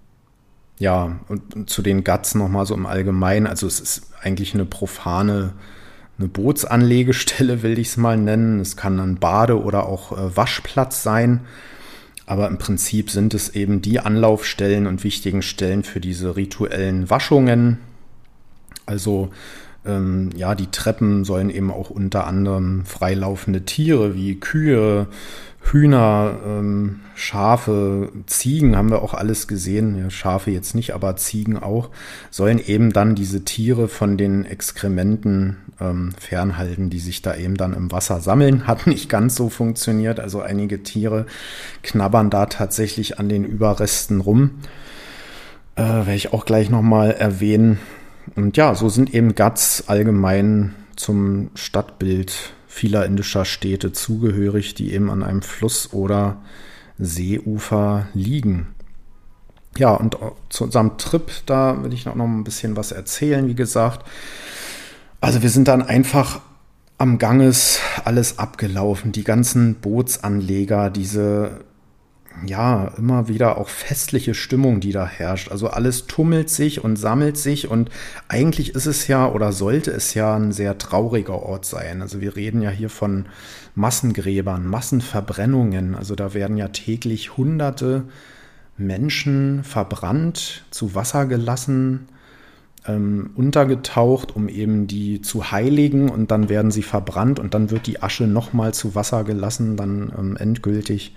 ja, und, und zu den Ghats nochmal so im Allgemeinen. Also es ist eigentlich eine profane, eine Bootsanlegestelle, will ich es mal nennen. Es kann ein Bade- oder auch äh, Waschplatz sein. Aber im Prinzip sind es eben die Anlaufstellen und wichtigen Stellen für diese rituellen Waschungen. Also ähm, ja, die Treppen sollen eben auch unter anderem freilaufende Tiere wie Kühe, Hühner, ähm, Schafe, Ziegen, haben wir auch alles gesehen. Ja, Schafe jetzt nicht, aber Ziegen auch, sollen eben dann diese Tiere von den Exkrementen ähm, fernhalten, die sich da eben dann im Wasser sammeln. Hat nicht ganz so funktioniert. Also einige Tiere knabbern da tatsächlich an den Überresten rum. Äh, werde ich auch gleich nochmal erwähnen. Und ja, so sind eben Ghats allgemein zum Stadtbild vieler indischer Städte zugehörig, die eben an einem Fluss oder Seeufer liegen. Ja, und zu unserem Trip, da will ich noch ein bisschen was erzählen, wie gesagt. Also wir sind dann einfach am Ganges alles abgelaufen, die ganzen Bootsanleger, diese ja, immer wieder auch festliche Stimmung, die da herrscht. Also alles tummelt sich und sammelt sich und eigentlich ist es ja oder sollte es ja ein sehr trauriger Ort sein. Also wir reden ja hier von Massengräbern, Massenverbrennungen. Also da werden ja täglich hunderte Menschen verbrannt, zu Wasser gelassen, ähm, untergetaucht, um eben die zu heiligen und dann werden sie verbrannt und dann wird die Asche nochmal zu Wasser gelassen, dann ähm, endgültig.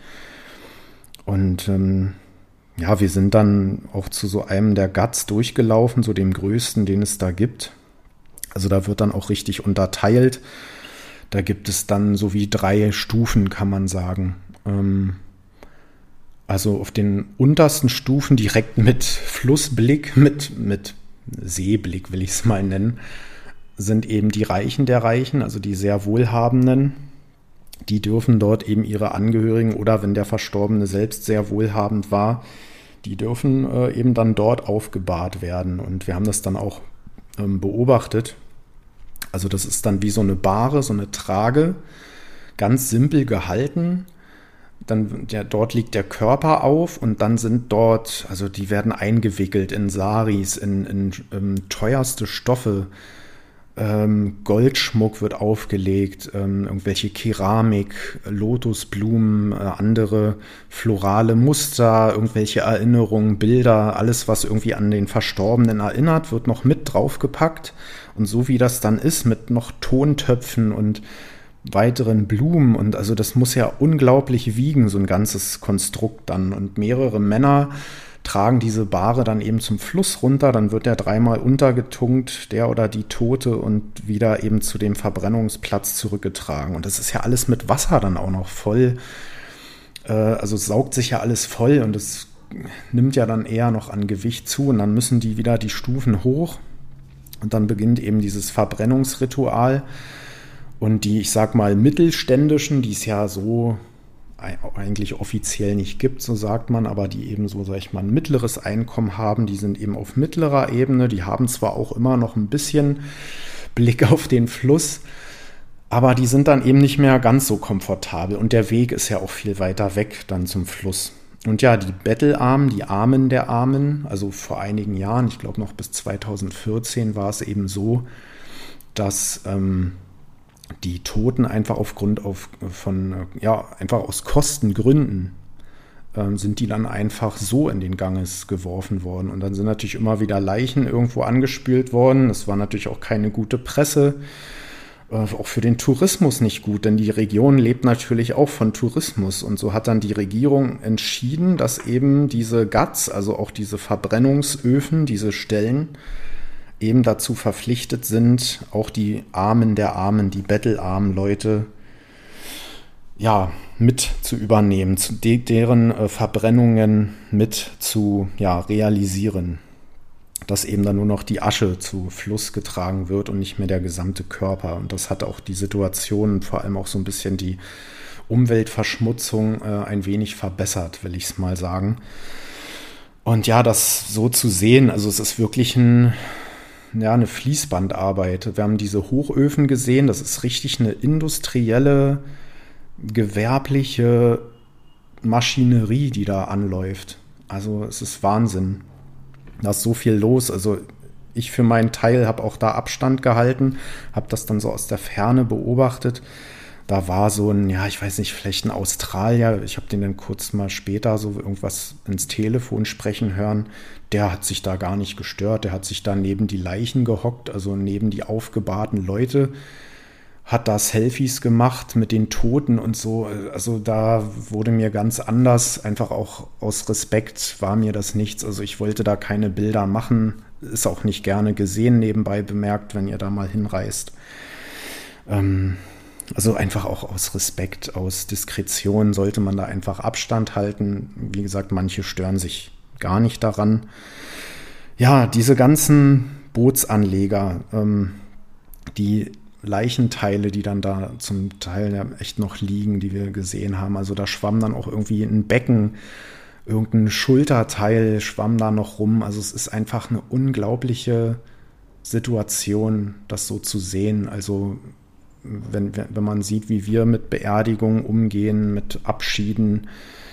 Und ähm, ja, wir sind dann auch zu so einem der Ghats durchgelaufen, so dem größten, den es da gibt. Also da wird dann auch richtig unterteilt. Da gibt es dann so wie drei Stufen, kann man sagen. Ähm, also auf den untersten Stufen direkt mit Flussblick, mit, mit Seeblick will ich es mal nennen, sind eben die Reichen der Reichen, also die sehr Wohlhabenden. Die dürfen dort eben ihre Angehörigen oder wenn der Verstorbene selbst sehr wohlhabend war, die dürfen äh, eben dann dort aufgebahrt werden. Und wir haben das dann auch ähm, beobachtet. Also das ist dann wie so eine Bahre, so eine Trage, ganz simpel gehalten. Dann, ja, dort liegt der Körper auf und dann sind dort, also die werden eingewickelt in Saris, in, in, in teuerste Stoffe. Ähm, Goldschmuck wird aufgelegt, ähm, irgendwelche Keramik, Lotusblumen, äh, andere florale Muster, irgendwelche Erinnerungen, Bilder, alles, was irgendwie an den Verstorbenen erinnert, wird noch mit draufgepackt. Und so wie das dann ist, mit noch Tontöpfen und weiteren Blumen, und also das muss ja unglaublich wiegen, so ein ganzes Konstrukt dann. Und mehrere Männer tragen diese Bahre dann eben zum Fluss runter, dann wird er dreimal untergetunkt, der oder die Tote, und wieder eben zu dem Verbrennungsplatz zurückgetragen. Und das ist ja alles mit Wasser dann auch noch voll, äh, also es saugt sich ja alles voll und es nimmt ja dann eher noch an Gewicht zu, und dann müssen die wieder die Stufen hoch und dann beginnt eben dieses Verbrennungsritual. Und die, ich sag mal, mittelständischen, die es ja so eigentlich offiziell nicht gibt, so sagt man, aber die eben so, sag ich mal, ein mittleres Einkommen haben, die sind eben auf mittlerer Ebene, die haben zwar auch immer noch ein bisschen Blick auf den Fluss, aber die sind dann eben nicht mehr ganz so komfortabel, und der Weg ist ja auch viel weiter weg dann zum Fluss. Und ja, die Bettelarmen, die Armen der Armen, also vor einigen Jahren, ich glaube noch bis zweitausendvierzehn war es eben so, dass ähm, die Toten einfach aufgrund auf, von, ja, einfach aus Kostengründen ähm, sind die dann einfach so in den Ganges geworfen worden. Und dann sind natürlich immer wieder Leichen irgendwo angespült worden. Das war natürlich auch keine gute Presse, äh, auch für den Tourismus nicht gut, denn die Region lebt natürlich auch von Tourismus. Und so hat dann die Regierung entschieden, dass eben diese Ghats, also auch diese Verbrennungsöfen, diese Stellen, eben dazu verpflichtet sind, auch die Armen der Armen, die bettelarmen Leute, ja, mit zu übernehmen, zu de- deren äh, Verbrennungen mit zu, ja, realisieren. Dass eben dann nur noch die Asche zu Fluss getragen wird und nicht mehr der gesamte Körper. Und das hat auch die Situation, vor allem auch so ein bisschen die Umweltverschmutzung äh, ein wenig verbessert, will ich es mal sagen. Und ja, das so zu sehen, also es ist wirklich ein Ja, eine Fließbandarbeit. Wir haben diese Hochöfen gesehen. Das ist richtig eine industrielle, gewerbliche Maschinerie, die da anläuft. Also es ist Wahnsinn. Da ist so viel los. Also ich für meinen Teil habe auch da Abstand gehalten, habe das dann so aus der Ferne beobachtet. Da war so ein, ja, ich weiß nicht, vielleicht ein Australier, ich habe den dann kurz mal später so irgendwas ins Telefon sprechen hören, der hat sich da gar nicht gestört, der hat sich da neben die Leichen gehockt, also neben die aufgebahrten Leute, hat da Selfies gemacht mit den Toten und so, also da wurde mir ganz anders, einfach auch aus Respekt war mir das nichts, also ich wollte da keine Bilder machen, ist auch nicht gerne gesehen, nebenbei bemerkt, wenn ihr da mal hinreist. Ähm, Also einfach auch aus Respekt, aus Diskretion sollte man da einfach Abstand halten. Wie gesagt, manche stören sich gar nicht daran. Ja, diese ganzen Bootsanleger, ähm, die Leichenteile, die dann da zum Teil ja echt noch liegen, die wir gesehen haben. Also da schwamm dann auch irgendwie ein Becken, irgendein Schulterteil schwamm da noch rum. Also es ist einfach eine unglaubliche Situation, das so zu sehen. Also Wenn, wenn man sieht, wie wir mit Beerdigungen umgehen, mit Abschieden.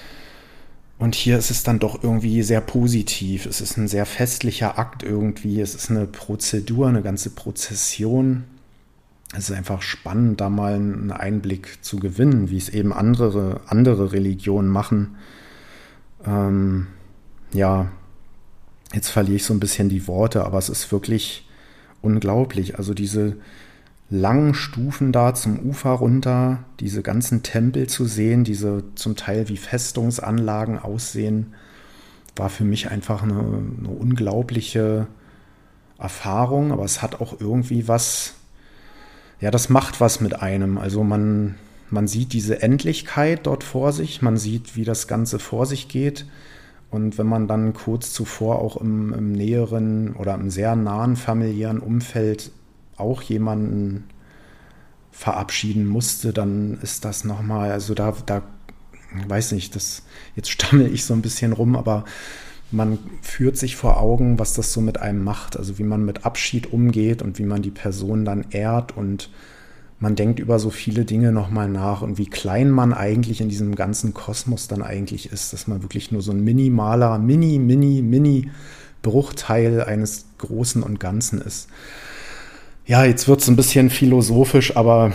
Und hier ist es dann doch irgendwie sehr positiv. Es ist ein sehr festlicher Akt irgendwie. Es ist eine Prozedur, eine ganze Prozession. Es ist einfach spannend, da mal einen Einblick zu gewinnen, wie es eben andere, andere Religionen machen. Ähm, ja, jetzt verliere ich so ein bisschen die Worte, aber es ist wirklich unglaublich. Also diese langen Stufen da zum Ufer runter, diese ganzen Tempel zu sehen, diese zum Teil wie Festungsanlagen aussehen, war für mich einfach eine, eine unglaubliche Erfahrung, aber es hat auch irgendwie was, ja, das macht was mit einem. Also man, man sieht diese Endlichkeit dort vor sich, man sieht, wie das Ganze vor sich geht, und wenn man dann kurz zuvor auch im, im näheren oder im sehr nahen familiären Umfeld auch jemanden verabschieden musste, dann ist das nochmal, also da, da, weiß nicht, das, jetzt stammel ich so ein bisschen rum, aber man führt sich vor Augen, was das so mit einem macht, also wie man mit Abschied umgeht und wie man die Person dann ehrt und man denkt über so viele Dinge nochmal nach und wie klein man eigentlich in diesem ganzen Kosmos dann eigentlich ist, dass man wirklich nur so ein minimaler, mini, mini, mini Bruchteil eines Großen und Ganzen ist. Ja, jetzt wird es ein bisschen philosophisch, aber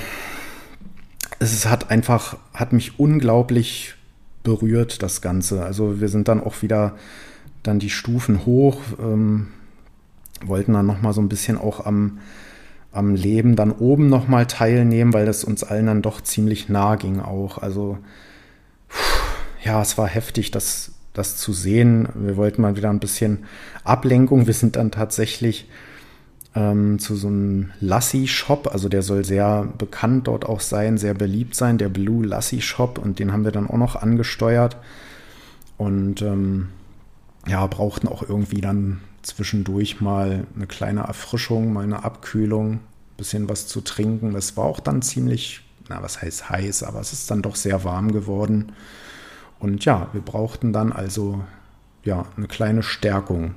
es hat einfach, hat mich unglaublich berührt, das Ganze. Also wir sind dann auch wieder dann die Stufen hoch, ähm, wollten dann nochmal so ein bisschen auch am, am Leben dann oben nochmal teilnehmen, weil das uns allen dann doch ziemlich nah ging auch. Also ja, es war heftig, das, das zu sehen. Wir wollten mal wieder ein bisschen Ablenkung. Wir sind dann tatsächlich ähm, zu so einem Lassi-Shop, also der soll sehr bekannt dort auch sein, sehr beliebt sein, der Blue Lassi Shop, und den haben wir dann auch noch angesteuert. Und ähm, ja, brauchten auch irgendwie dann zwischendurch mal eine kleine Erfrischung, mal eine Abkühlung, bisschen was zu trinken. Das war auch dann ziemlich, na, was heißt heiß, aber es ist dann doch sehr warm geworden. Und ja, wir brauchten dann also ja eine kleine Stärkung.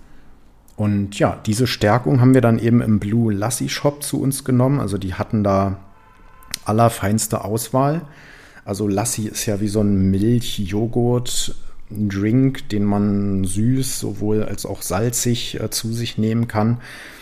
Und ja, diese Stärkung haben wir dann eben im Blue Lassi Shop zu uns genommen. Also die hatten da allerfeinste Auswahl. Also Lassi ist ja wie so ein Milch-Joghurt- ein Drink, den man süß sowohl als auch salzig äh, zu sich nehmen kann.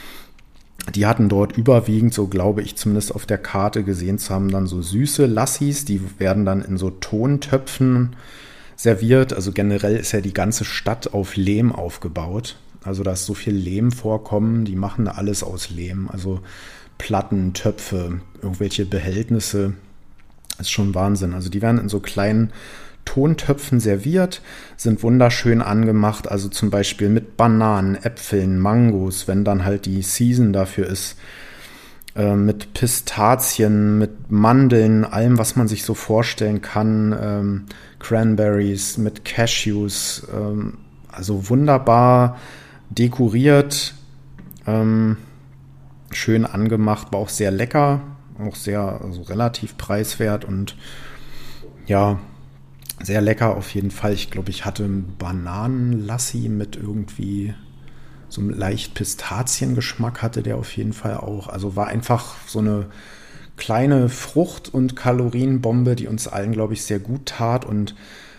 Die hatten dort überwiegend, so glaube ich zumindest auf der Karte gesehen zu haben, dann so süße Lassis. Die werden dann in so Tontöpfen serviert. Also generell ist ja die ganze Stadt auf Lehm aufgebaut. Also da ist so viel Lehm vorkommen. Die machen da alles aus Lehm. Also Platten, Töpfe, irgendwelche Behältnisse. Das ist schon Wahnsinn. Also die werden in so kleinen Tontöpfen serviert, sind wunderschön angemacht, also zum Beispiel mit Bananen, Äpfeln, Mangos, wenn dann halt die Season dafür ist, äh, mit Pistazien, mit Mandeln, allem, was man sich so vorstellen kann, ähm, Cranberries, mit Cashews, ähm, also wunderbar dekoriert, ähm, schön angemacht, war auch sehr lecker, auch sehr, also relativ preiswert und ja, sehr lecker auf jeden Fall. Ich glaube, ich hatte einen Bananenlassi mit irgendwie so einem leicht Pistaziengeschmack hatte der auf jeden Fall auch. Also war einfach so eine kleine Frucht- und Kalorienbombe, die uns allen, glaube ich, sehr gut tat. Und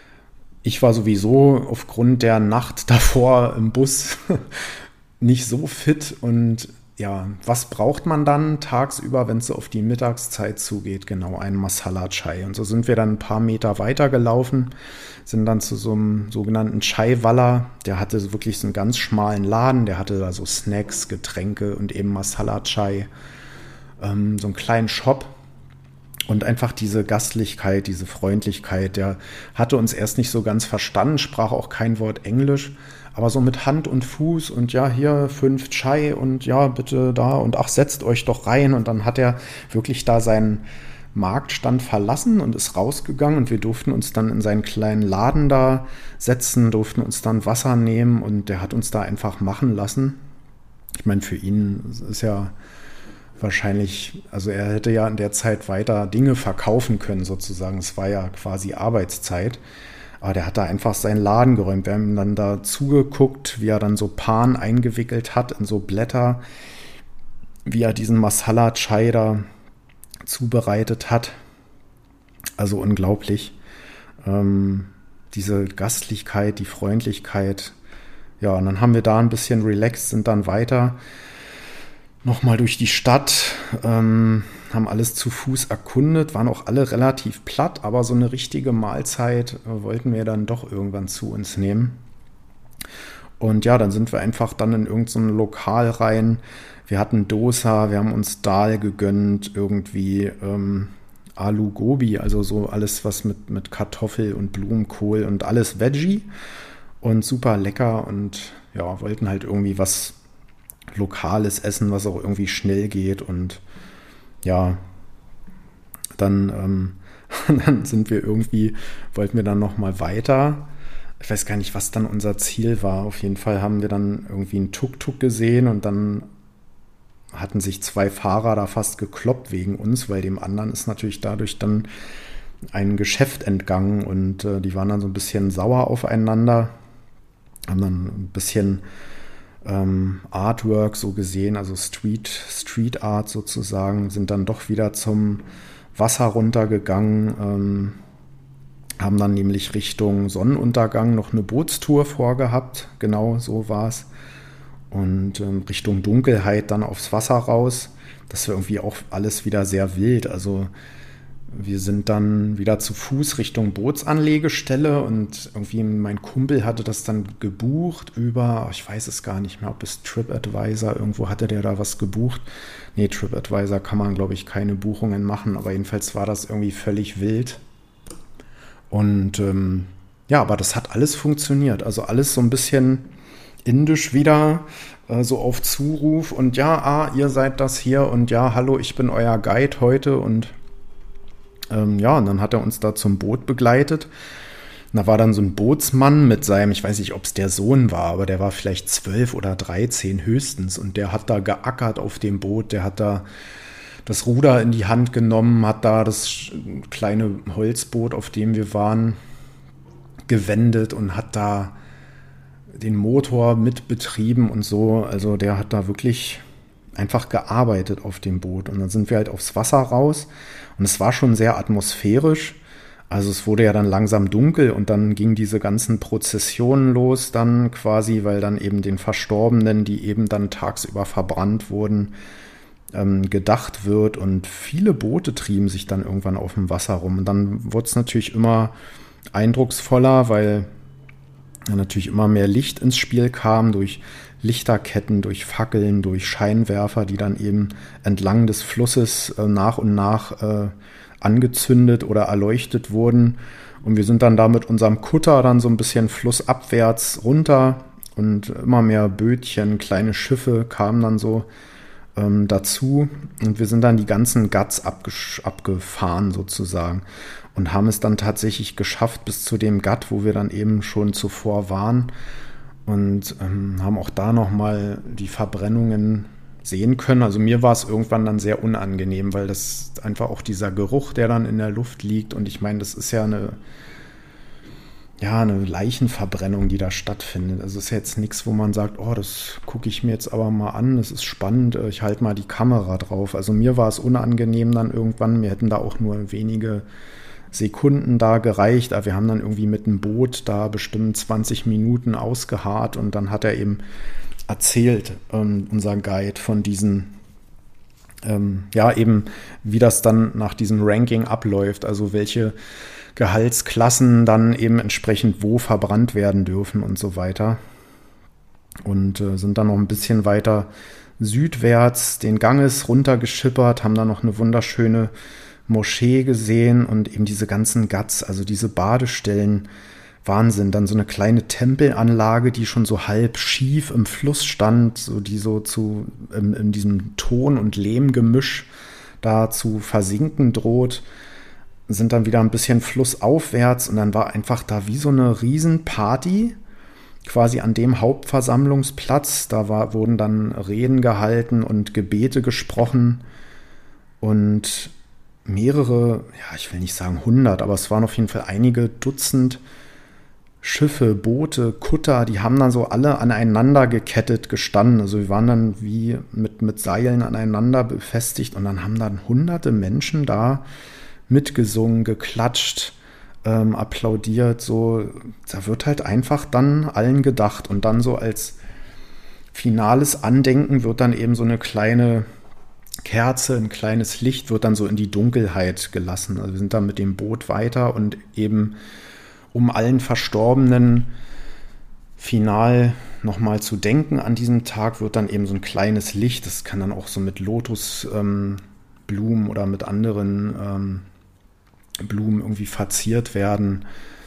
ich war sowieso aufgrund der Nacht davor im Bus nicht so fit. Und ja, was braucht man dann tagsüber, wenn es so auf die Mittagszeit zugeht? Genau, ein Masala Chai. Und so sind wir dann ein paar Meter weiter gelaufen, sind dann zu so einem sogenannten Chai-Walla. Der hatte wirklich so einen ganz schmalen Laden, der hatte da so Snacks, Getränke und eben Masala Chai. Ähm, so einen kleinen Shop. Und einfach diese Gastlichkeit, diese Freundlichkeit, der hatte uns erst nicht so ganz verstanden, sprach auch kein Wort Englisch, aber so mit Hand und Fuß und ja, hier fünf Chai und ja, bitte da und ach, setzt euch doch rein. Und dann hat er wirklich da seinen Marktstand verlassen und ist rausgegangen und wir durften uns dann in seinen kleinen Laden da setzen, durften uns dann Wasser nehmen und der hat uns da einfach machen lassen. Ich meine, für ihn ist ja wahrscheinlich, also er hätte ja in der Zeit weiter Dinge verkaufen können sozusagen. Es war ja quasi Arbeitszeit. Aber der hat da einfach seinen Laden geräumt. Wir haben ihm dann da zugeguckt, wie er dann so Pan eingewickelt hat in so Blätter, wie er diesen Masala Chai da zubereitet hat. Also unglaublich. Ähm, diese Gastlichkeit, die Freundlichkeit. Ja, und dann haben wir da ein bisschen relaxed, sind dann weiter nochmal durch die Stadt, ähm, haben alles zu Fuß erkundet, waren auch alle relativ platt, aber so eine richtige Mahlzeit äh, wollten wir dann doch irgendwann zu uns nehmen. Und ja, dann sind wir einfach dann in irgendein so Lokal rein. Wir hatten Dosa, wir haben uns Dal gegönnt, irgendwie ähm, Alu Gobi, also so alles was mit, mit Kartoffel und Blumenkohl und alles Veggie und super lecker und ja, wollten halt irgendwie was lokales Essen, was auch irgendwie schnell geht und ja, dann, ähm, dann sind wir irgendwie, wollten wir dann nochmal weiter. Ich weiß gar nicht, was dann unser Ziel war. Auf jeden Fall haben wir dann irgendwie einen Tuk-Tuk gesehen und dann hatten sich zwei Fahrer da fast gekloppt wegen uns, weil dem anderen ist natürlich dadurch dann ein Geschäft entgangen und äh, die waren dann so ein bisschen sauer aufeinander. Haben dann ein bisschen ähm, Artwork so gesehen, also Street, Street Art sozusagen, sind dann doch wieder zum Wasser runtergegangen, ähm, haben dann nämlich Richtung Sonnenuntergang noch eine Bootstour vorgehabt, genau so war es. Und ähm, Richtung Dunkelheit dann aufs Wasser raus. Das war irgendwie auch alles wieder sehr wild. Also wir sind dann wieder zu Fuß Richtung Bootsanlegestelle und irgendwie mein Kumpel hatte das dann gebucht über, ich weiß es gar nicht mehr, ob es TripAdvisor, irgendwo hatte der da was gebucht. Nee, TripAdvisor kann man, glaube ich, keine Buchungen machen, aber jedenfalls war das irgendwie völlig wild. Und ähm, ja, aber das hat alles funktioniert. Also alles so ein bisschen indisch wieder, äh, so auf Zuruf und ja, ah, ihr seid das hier und ja, hallo, ich bin euer Guide heute und Ähm, ja, und dann hat er uns da zum Boot begleitet. Und da war dann so ein Bootsmann mit seinem, ich weiß nicht, ob es der Sohn war, aber der war vielleicht zwölf oder dreizehn höchstens. Und der hat da geackert auf dem Boot, der hat da das Ruder in die Hand genommen, hat da das kleine Holzboot, auf dem wir waren, gewendet und hat da den Motor mit betrieben und so. Also der hat da wirklich einfach gearbeitet auf dem Boot. Und dann sind wir halt aufs Wasser raus. Und es war schon sehr atmosphärisch. Also es wurde ja dann langsam dunkel und dann gingen diese ganzen Prozessionen los dann quasi, weil dann eben den Verstorbenen, die eben dann tagsüber verbrannt wurden, ähm, gedacht wird. Und viele Boote trieben sich dann irgendwann auf dem Wasser rum. Und dann wurde es natürlich immer eindrucksvoller, weil natürlich immer mehr Licht ins Spiel kam durch Lichterketten, durch Fackeln, durch Scheinwerfer, die dann eben entlang des Flusses äh, nach und nach äh, angezündet oder erleuchtet wurden. Und wir sind dann da mit unserem Kutter dann so ein bisschen flussabwärts runter und immer mehr Bötchen, kleine Schiffe kamen dann so ähm, dazu. Und wir sind dann die ganzen Ghats abge- abgefahren sozusagen und haben es dann tatsächlich geschafft bis zu dem Ghat, wo wir dann eben schon zuvor waren. Und ähm, haben auch da nochmal die Verbrennungen sehen können. Also mir war es irgendwann dann sehr unangenehm, weil das einfach auch dieser Geruch, der dann in der Luft liegt. Und ich meine, das ist ja eine, ja, eine Leichenverbrennung, die da stattfindet. Also es ist jetzt nichts, wo man sagt, oh, das gucke ich mir jetzt aber mal an, das ist spannend, ich halte mal die Kamera drauf. Also mir war es unangenehm dann irgendwann. Mir hätten da auch nur wenige Sekunden da gereicht, aber wir haben dann irgendwie mit dem Boot da bestimmt zwanzig Minuten ausgeharrt und dann hat er eben erzählt, ähm, unser Guide, von diesen, ähm, ja eben, wie das dann nach diesem Ranking abläuft, also welche Gehaltsklassen dann eben entsprechend wo verbrannt werden dürfen und so weiter. Und äh, sind dann noch ein bisschen weiter südwärts den Ganges runtergeschippert, haben dann noch eine wunderschöne Moschee gesehen und eben diese ganzen Ghats, also diese Badestellen, Wahnsinn. Dann so eine kleine Tempelanlage, die schon so halb schief im Fluss stand, so die so zu in, in diesem Ton- und Lehmgemisch da zu versinken droht, sind dann wieder ein bisschen flussaufwärts und dann war einfach da wie so eine Riesenparty, quasi an dem Hauptversammlungsplatz. Da war, wurden dann Reden gehalten und Gebete gesprochen und mehrere, ja, ich will nicht sagen hundert, aber es waren auf jeden Fall einige Dutzend Schiffe, Boote, Kutter, die haben dann so alle aneinander gekettet gestanden. Also wir waren dann wie mit, mit Seilen aneinander befestigt und dann haben dann hunderte Menschen da mitgesungen, geklatscht, ähm, applaudiert. So, da wird halt einfach dann allen gedacht und dann so als finales Andenken wird dann eben so eine kleine Kerze, ein kleines Licht wird dann so in die Dunkelheit gelassen. Also wir sind dann mit dem Boot weiter und eben um allen Verstorbenen final nochmal zu denken an diesem Tag, wird dann eben so ein kleines Licht, das kann dann auch so mit Lotusblumen ähm, oder mit anderen ähm, Blumen irgendwie verziert werden.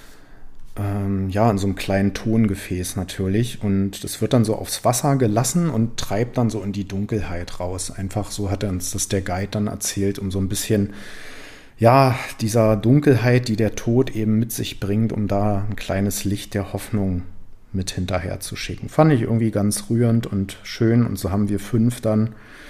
Ähm, ja, in so einem kleinen Tongefäß natürlich. Und das wird dann so aufs Wasser gelassen und treibt dann so in die Dunkelheit raus. Einfach so hat er uns das der Guide dann erzählt, um so ein bisschen, ja, dieser Dunkelheit, die der Tod eben mit sich bringt, um da ein kleines Licht der Hoffnung mit hinterher zu schicken. Fand ich irgendwie ganz rührend und schön. Und so haben wir fünf dann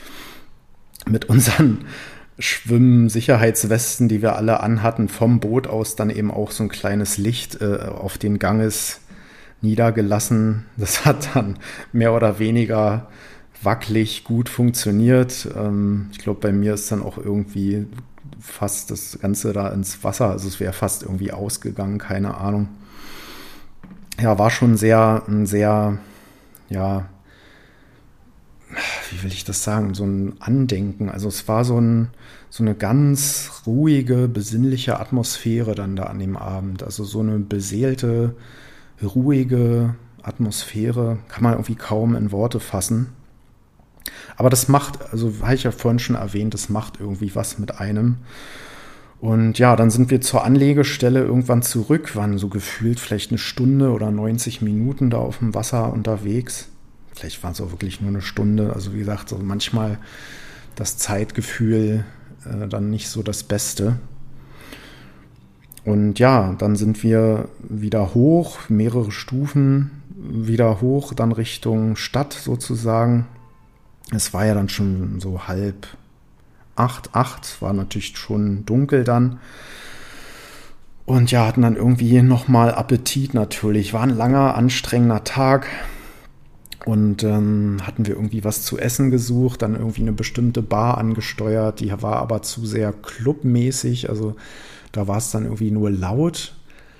mit unseren Schwimm-Sicherheitswesten, die wir alle anhatten, vom Boot aus dann eben auch so ein kleines Licht äh, auf den Ganges niedergelassen. Das hat dann mehr oder weniger wackelig gut funktioniert. Ähm, ich glaube, bei mir ist dann auch irgendwie fast das Ganze da ins Wasser, also es wäre fast irgendwie ausgegangen, keine Ahnung. Ja, war schon sehr, ein sehr, ja, wie will ich das sagen, so ein Andenken. Also es war so, ein, so eine ganz ruhige, besinnliche Atmosphäre dann da an dem Abend. Also so eine beseelte, ruhige Atmosphäre, kann man irgendwie kaum in Worte fassen. Aber das macht, also habe ich ja vorhin schon erwähnt, das macht irgendwie was mit einem. Und ja, dann sind wir zur Anlegestelle irgendwann zurück, waren so gefühlt vielleicht eine Stunde oder neunzig Minuten da auf dem Wasser unterwegs. Vielleicht waren es auch wirklich nur eine Stunde. Also wie gesagt, so manchmal das Zeitgefühl äh, dann nicht so das Beste. Und ja, dann sind wir wieder hoch, mehrere Stufen wieder hoch, dann Richtung Stadt sozusagen. Es war ja dann schon so halb acht, acht, war natürlich schon dunkel dann. Und ja, hatten dann irgendwie nochmal Appetit natürlich. War ein langer, anstrengender Tag. Und ähm, hatten wir irgendwie was zu essen gesucht, dann irgendwie eine bestimmte Bar angesteuert. Die war aber zu sehr clubmäßig, also da war es dann irgendwie nur laut.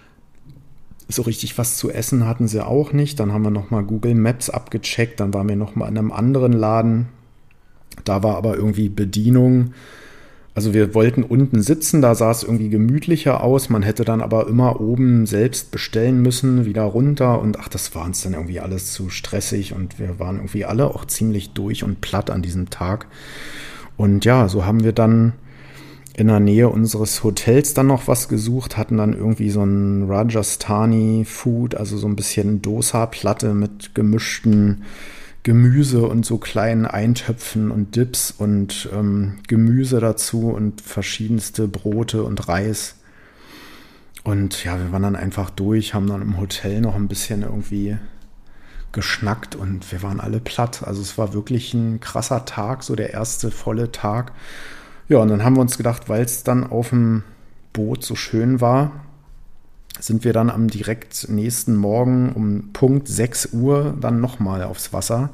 So richtig was zu essen hatten sie auch nicht. Dann haben wir nochmal Google Maps abgecheckt. Dann waren wir nochmal in einem anderen Laden. Da war aber irgendwie Bedienung. Also wir wollten unten sitzen. Da sah es irgendwie gemütlicher aus. Man hätte dann aber immer oben selbst bestellen müssen, wieder runter. Und ach, das war uns dann irgendwie alles zu stressig. Und wir waren irgendwie alle auch ziemlich durch und platt an diesem Tag. Und ja, so haben wir dann in der Nähe unseres Hotels dann noch was gesucht, hatten dann irgendwie so ein Rajasthani Food, also so ein bisschen Dosa-Platte mit gemischten Gemüse und so kleinen Eintöpfen und Dips und ähm, Gemüse dazu und verschiedenste Brote und Reis. Und ja, wir waren dann einfach durch, haben dann im Hotel noch ein bisschen irgendwie geschnackt und wir waren alle platt. Also es war wirklich ein krasser Tag, so der erste volle Tag. Ja, und dann haben wir uns gedacht, weil es dann auf dem Boot so schön war, sind wir dann am direkt nächsten Morgen um Punkt sechs Uhr dann nochmal aufs Wasser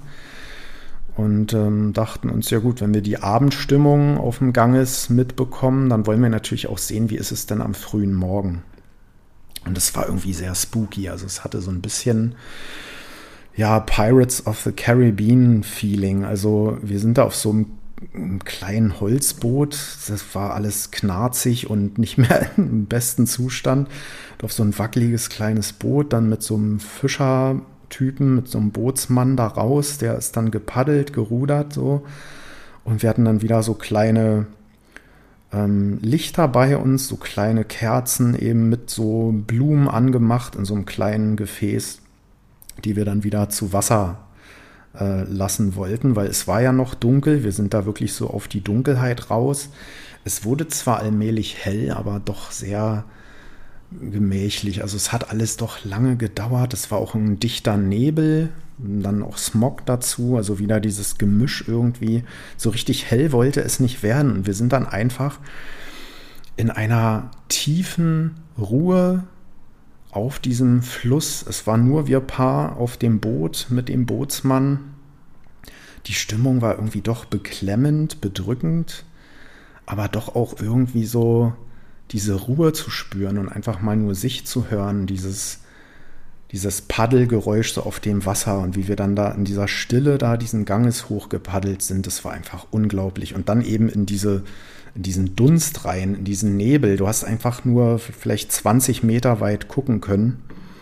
und ähm, dachten uns, ja gut, wenn wir die Abendstimmung auf dem Ganges mitbekommen, dann wollen wir natürlich auch sehen, wie ist es denn am frühen Morgen. Und es war irgendwie sehr spooky, also es hatte so ein bisschen, ja, Pirates of the Caribbean Feeling. Also wir sind da auf so einem einem kleinen Holzboot, das war alles knarzig und nicht mehr im besten Zustand. Auf so ein wackeliges kleines Boot, dann mit so einem Fischertypen, mit so einem Bootsmann da raus, der ist dann gepaddelt, gerudert so. Und wir hatten dann wieder so kleine ähm, Lichter bei uns, so kleine Kerzen eben mit so Blumen angemacht in so einem kleinen Gefäß, die wir dann wieder zu Wasser lassen wollten, weil es war ja noch dunkel. Wir sind da wirklich so auf die Dunkelheit raus. Es wurde zwar allmählich hell, aber doch sehr gemächlich. Also es hat alles doch lange gedauert. Es war auch ein dichter Nebel, dann auch Smog dazu, also wieder dieses Gemisch irgendwie. So richtig hell wollte es nicht werden. Und wir sind dann einfach in einer tiefen Ruhe auf diesem Fluss. Es waren nur wir Paar auf dem Boot mit dem Bootsmann. Die Stimmung war irgendwie doch beklemmend, bedrückend, aber doch auch irgendwie so diese Ruhe zu spüren und einfach mal nur sich zu hören, dieses, dieses Paddelgeräusch so auf dem Wasser und wie wir dann da in dieser Stille da diesen Ganges hochgepaddelt sind, das war einfach unglaublich. Und dann eben in diese in diesen Dunst rein, in diesen Nebel. Du hast einfach nur vielleicht zwanzig Meter weit gucken können.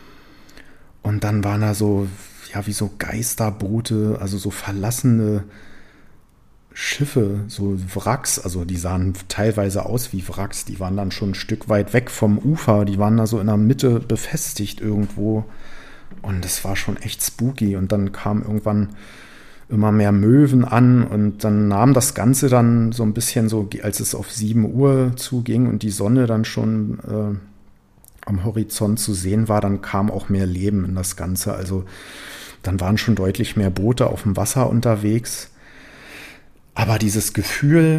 Und dann waren da so, ja, wie so Geisterboote, also so verlassene Schiffe, so Wracks. Also die sahen teilweise aus wie Wracks. Die waren dann schon ein Stück weit weg vom Ufer. Die waren da so in der Mitte befestigt irgendwo. Und das war schon echt spooky. Und dann kam irgendwann immer mehr Möwen an und dann nahm das Ganze dann so ein bisschen so, als es auf sieben Uhr zuging und die Sonne dann schon äh, am Horizont zu sehen war, dann kam auch mehr Leben in das Ganze. Also dann waren schon deutlich mehr Boote auf dem Wasser unterwegs. Aber dieses Gefühl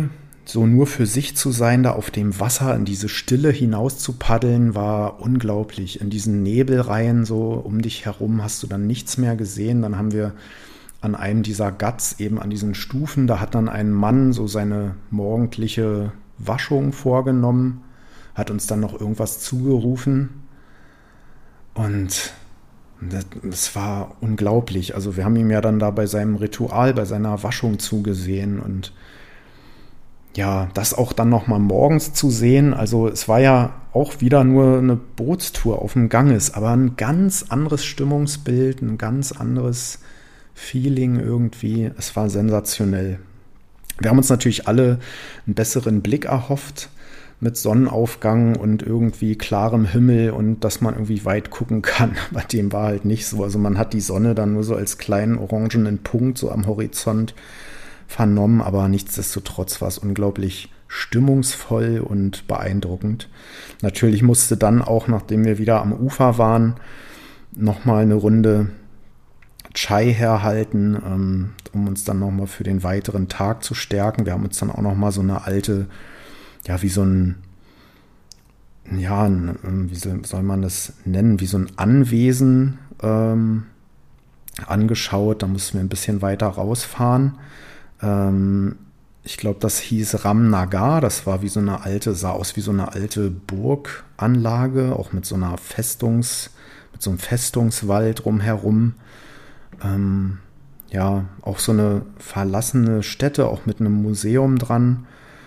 so nur für sich zu sein, da auf dem Wasser in diese Stille hinaus zu paddeln, war unglaublich. In diesen Nebelreihen so um dich herum hast du dann nichts mehr gesehen. Dann haben wir an einem dieser Ghats, eben an diesen Stufen, da hat dann ein Mann so seine morgendliche Waschung vorgenommen, hat uns dann noch irgendwas zugerufen und das, das war unglaublich. Also wir haben ihm ja dann da bei seinem Ritual, bei seiner Waschung zugesehen und ja, das auch dann nochmal morgens zu sehen, also es war ja auch wieder nur eine Bootstour auf dem Ganges, aber ein ganz anderes Stimmungsbild, ein ganz anderes Feeling irgendwie. Es war sensationell. Wir haben uns natürlich alle einen besseren Blick erhofft mit Sonnenaufgang und irgendwie klarem Himmel und dass man irgendwie weit gucken kann. Bei dem war halt nicht so. Also man hat die Sonne dann nur so als kleinen orangenen Punkt so am Horizont vernommen, aber nichtsdestotrotz war es unglaublich stimmungsvoll und beeindruckend. Natürlich musste dann auch, nachdem wir wieder am Ufer waren, nochmal eine Runde Chai herhalten, ähm, um uns dann nochmal für den weiteren Tag zu stärken. Wir haben uns dann auch nochmal so eine alte, ja, wie so ein, ja, ein, wie soll man das nennen, wie so ein Anwesen ähm, angeschaut. Da mussten wir ein bisschen weiter rausfahren. Ähm, ich glaube, das hieß Ramnagar. Das war wie so eine alte, sah aus wie so eine alte Burganlage, auch mit so einer Festungs, mit so einem Festungswald drumherum. Ähm, ja, auch so eine verlassene Stätte, auch mit einem Museum dran.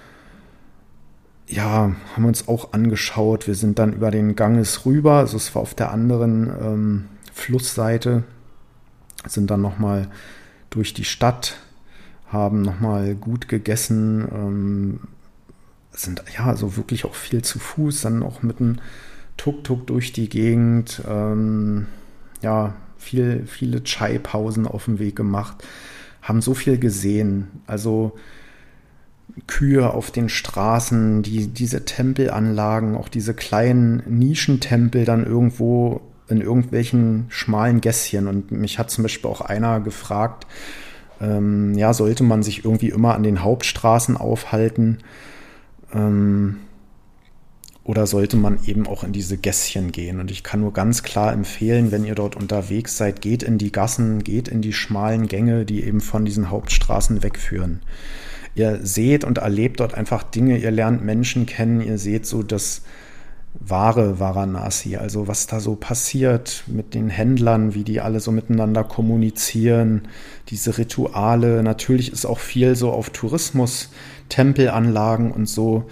Ja, haben wir uns auch angeschaut. Wir sind dann über den Ganges rüber, also es war auf der anderen ähm, Flussseite, sind dann nochmal durch die Stadt, haben nochmal gut gegessen, ähm, sind ja also wirklich auch viel zu Fuß, dann auch mit einem Tuk-Tuk durch die Gegend, ähm, ja, viel, viele Chai-Pausen auf dem Weg gemacht, haben so viel gesehen, also Kühe auf den Straßen, die, diese Tempelanlagen, auch diese kleinen Nischentempel dann irgendwo in irgendwelchen schmalen Gässchen. Und mich hat zum Beispiel auch einer gefragt, ähm, ja, sollte man sich irgendwie immer an den Hauptstraßen aufhalten ähm, oder sollte man eben auch in diese Gässchen gehen? Und ich kann nur ganz klar empfehlen, wenn ihr dort unterwegs seid, geht in die Gassen, geht in die schmalen Gänge, die eben von diesen Hauptstraßen wegführen. Ihr seht und erlebt dort einfach Dinge, ihr lernt Menschen kennen, ihr seht so das wahre Varanasi, also was da so passiert mit den Händlern, wie die alle so miteinander kommunizieren, diese Rituale. Natürlich ist auch viel so auf Tourismus, Tempelanlagen und so.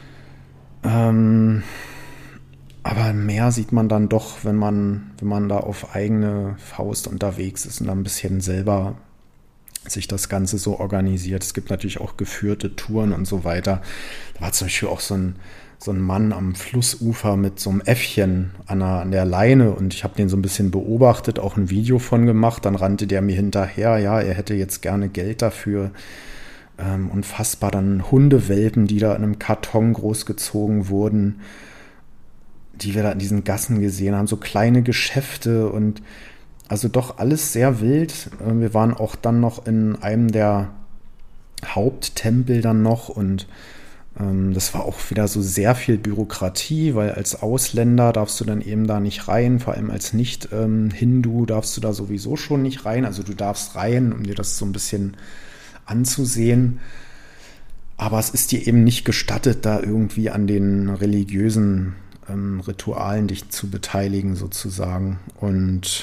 Ähm, aber mehr sieht man dann doch, wenn man, wenn man da auf eigene Faust unterwegs ist und dann ein bisschen selber sich das Ganze so organisiert. Es gibt natürlich auch geführte Touren und so weiter. Da war zum Beispiel auch so ein, so ein Mann am Flussufer mit so einem Äffchen an der, an der Leine und ich habe den so ein bisschen beobachtet, auch ein Video von gemacht. Dann rannte der mir hinterher, ja, er hätte jetzt gerne Geld dafür. Ähm, unfassbar, dann Hundewelpen, die da in einem Karton großgezogen wurden, die wir da in diesen Gassen gesehen haben, so kleine Geschäfte und also doch alles sehr wild. Wir waren auch dann noch in einem der Haupttempel dann noch und ähm, das war auch wieder so sehr viel Bürokratie, weil als Ausländer darfst du dann eben da nicht rein, vor allem als Nicht-Hindu ähm, darfst du da sowieso schon nicht rein. Also du darfst rein, um dir das so ein bisschen anzusehen. Aber es ist dir eben nicht gestattet, da irgendwie an den religiösen ähm, Ritualen dich zu beteiligen sozusagen. Und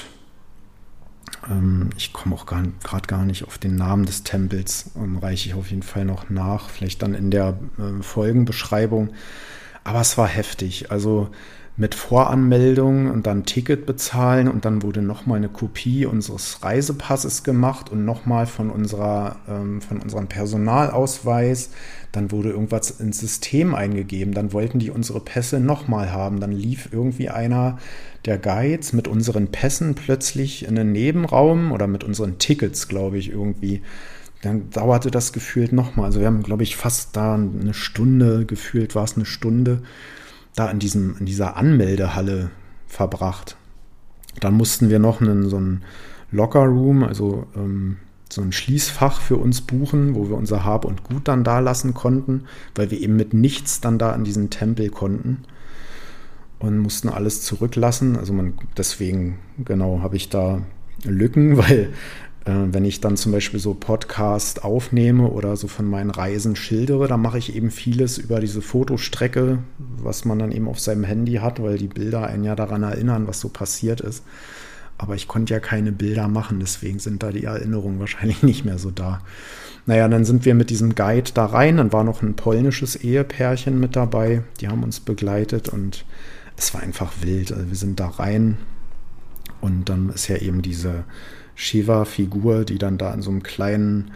ich komme auch gerade gar nicht auf den Namen des Tempels, ähm, reiche ich auf jeden Fall noch nach, vielleicht dann in der äh, Folgenbeschreibung. Aber es war heftig, also mit Voranmeldung und dann Ticket bezahlen und dann wurde nochmal eine Kopie unseres Reisepasses gemacht und nochmal von unserer, ähm, von unserem Personalausweis. Dann wurde irgendwas ins System eingegeben, dann wollten die unsere Pässe nochmal haben. Dann lief irgendwie einer der Guides mit unseren Pässen plötzlich in einen Nebenraum oder mit unseren Tickets, glaube ich, irgendwie. Dann dauerte das gefühlt nochmal. Also wir haben, glaube ich, fast da eine Stunde, gefühlt war es eine Stunde, da in, diesem, in dieser Anmeldehalle verbracht. Dann mussten wir noch einen, so einen Locker-Room, also ähm, so ein Schließfach für uns buchen, wo wir unser Hab und Gut dann da lassen konnten, weil wir eben mit nichts dann da in diesen Tempel konnten und mussten alles zurücklassen. Also man, deswegen, genau, habe ich da Lücken, weil äh, wenn ich dann zum Beispiel so Podcast aufnehme oder so von meinen Reisen schildere, dann mache ich eben vieles über diese Fotostrecke, was man dann eben auf seinem Handy hat, weil die Bilder einen ja daran erinnern, was so passiert ist. Aber ich konnte ja keine Bilder machen, deswegen sind da die Erinnerungen wahrscheinlich nicht mehr so da. Naja, dann sind wir mit diesem Guide da rein, dann war noch ein polnisches Ehepärchen mit dabei, die haben uns begleitet und es war einfach wild. Also wir sind da rein und dann ist ja eben diese Shiva-Figur, die dann da in so einem kleinen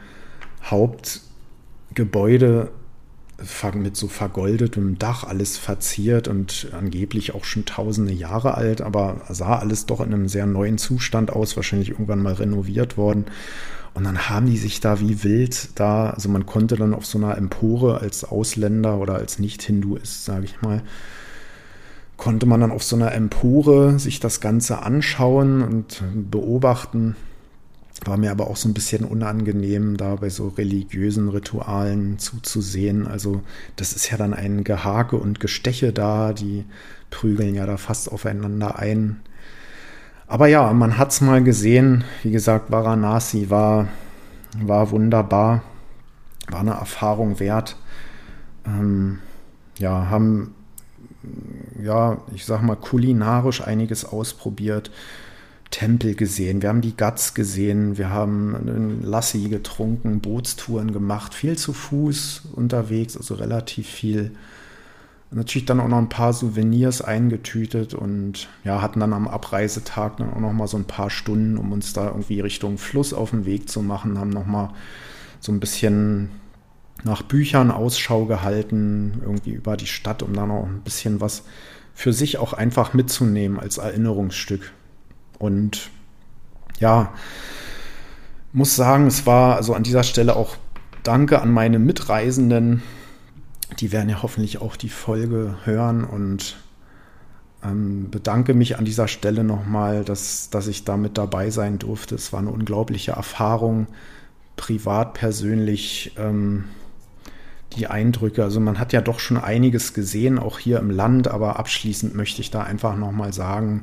Hauptgebäude mit so vergoldetem Dach, alles verziert und angeblich auch schon tausende Jahre alt, aber sah alles doch in einem sehr neuen Zustand aus, wahrscheinlich irgendwann mal renoviert worden. Und dann haben die sich da wie wild da, also man konnte dann auf so einer Empore als Ausländer oder als Nicht-Hinduist, sage ich mal, konnte man dann auf so einer Empore sich das Ganze anschauen und beobachten. War mir aber auch so ein bisschen unangenehm, da bei so religiösen Ritualen zuzusehen. Also das ist ja dann ein Gehake und Gesteche da, die prügeln ja da fast aufeinander ein. Aber ja, man hat es mal gesehen. Wie gesagt, Varanasi war, war wunderbar, war eine Erfahrung wert. Ähm, ja, haben, ja, ich sag mal, kulinarisch einiges ausprobiert. Tempel gesehen, wir haben die Ghats gesehen, wir haben einen Lassi getrunken, Bootstouren gemacht, viel zu Fuß unterwegs, also relativ viel. Natürlich dann auch noch ein paar Souvenirs eingetütet und ja, hatten dann am Abreisetag dann auch noch mal so ein paar Stunden, um uns da irgendwie Richtung Fluss auf den Weg zu machen, haben noch mal so ein bisschen nach Büchern Ausschau gehalten, irgendwie über die Stadt, um dann auch ein bisschen was für sich auch einfach mitzunehmen als Erinnerungsstück. Und ja, muss sagen, es war also an dieser Stelle auch Danke an meine Mitreisenden. Die werden ja hoffentlich auch die Folge hören und ähm, bedanke mich an dieser Stelle nochmal, dass, dass ich da mit dabei sein durfte. Es war eine unglaubliche Erfahrung, privat, persönlich, ähm, die Eindrücke. Also man hat ja doch schon einiges gesehen, auch hier im Land, aber abschließend möchte ich da einfach nochmal sagen,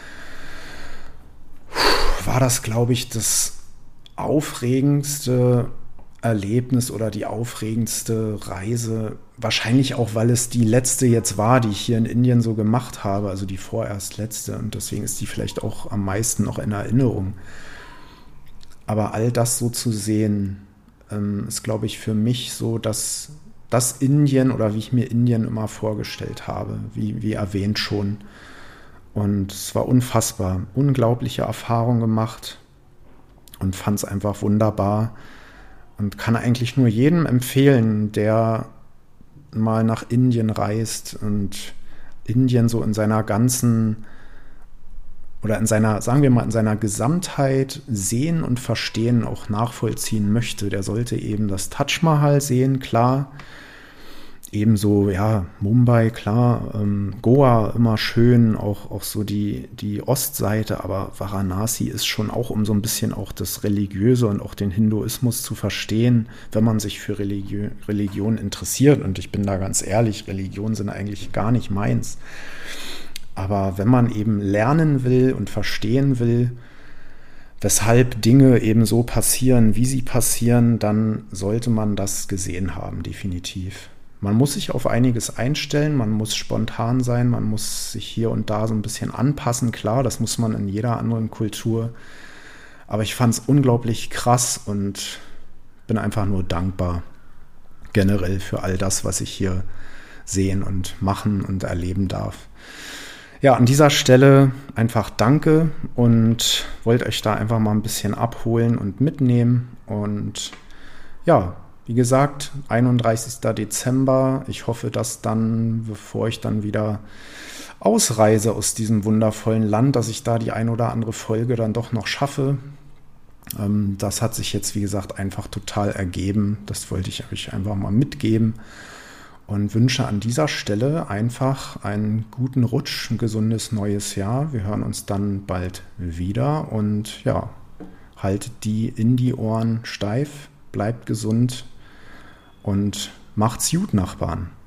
war das, glaube ich, das aufregendste Erlebnis oder die aufregendste Reise. Wahrscheinlich auch, weil es die letzte jetzt war, die ich hier in Indien so gemacht habe, also die vorerst letzte. Und deswegen ist die vielleicht auch am meisten noch in Erinnerung. Aber all das so zu sehen, ähm, ist, glaube ich, für mich so, dass das Indien oder wie ich mir Indien immer vorgestellt habe, wie, wie erwähnt schon. Und es war unfassbar, unglaubliche Erfahrung gemacht und fand es einfach wunderbar und kann eigentlich nur jedem empfehlen, der mal nach Indien reist und Indien so in seiner ganzen oder in seiner, sagen wir mal, in seiner Gesamtheit sehen und verstehen, auch nachvollziehen möchte. Der sollte eben das Taj Mahal sehen, klar. Ebenso, ja, Mumbai, klar, ähm, Goa immer schön, auch, auch so die, die Ostseite, aber Varanasi ist schon auch, um so ein bisschen auch das Religiöse und auch den Hinduismus zu verstehen, wenn man sich für Religi- Religion interessiert. Und ich bin da ganz ehrlich, Religionen sind eigentlich gar nicht meins. Aber wenn man eben lernen will und verstehen will, weshalb Dinge eben so passieren, wie sie passieren, dann sollte man das gesehen haben, definitiv. Man muss sich auf einiges einstellen, man muss spontan sein, man muss sich hier und da so ein bisschen anpassen. Klar, das muss man in jeder anderen Kultur. Aber ich fand es unglaublich krass und bin einfach nur dankbar generell für all das, was ich hier sehen und machen und erleben darf. Ja, an dieser Stelle einfach danke und wollte euch da einfach mal ein bisschen abholen und mitnehmen. Und ja, wie gesagt, einunddreißigster Dezember. Ich hoffe, dass dann, bevor ich dann wieder ausreise aus diesem wundervollen Land, dass ich da die ein oder andere Folge dann doch noch schaffe. Ähm, das hat sich jetzt, wie gesagt, einfach total ergeben. Das wollte ich euch einfach mal mitgeben und wünsche an dieser Stelle einfach einen guten Rutsch, ein gesundes neues Jahr. Wir hören uns dann bald wieder und ja, haltet die in die Ohren steif, bleibt gesund und macht's gut, Nachbarn.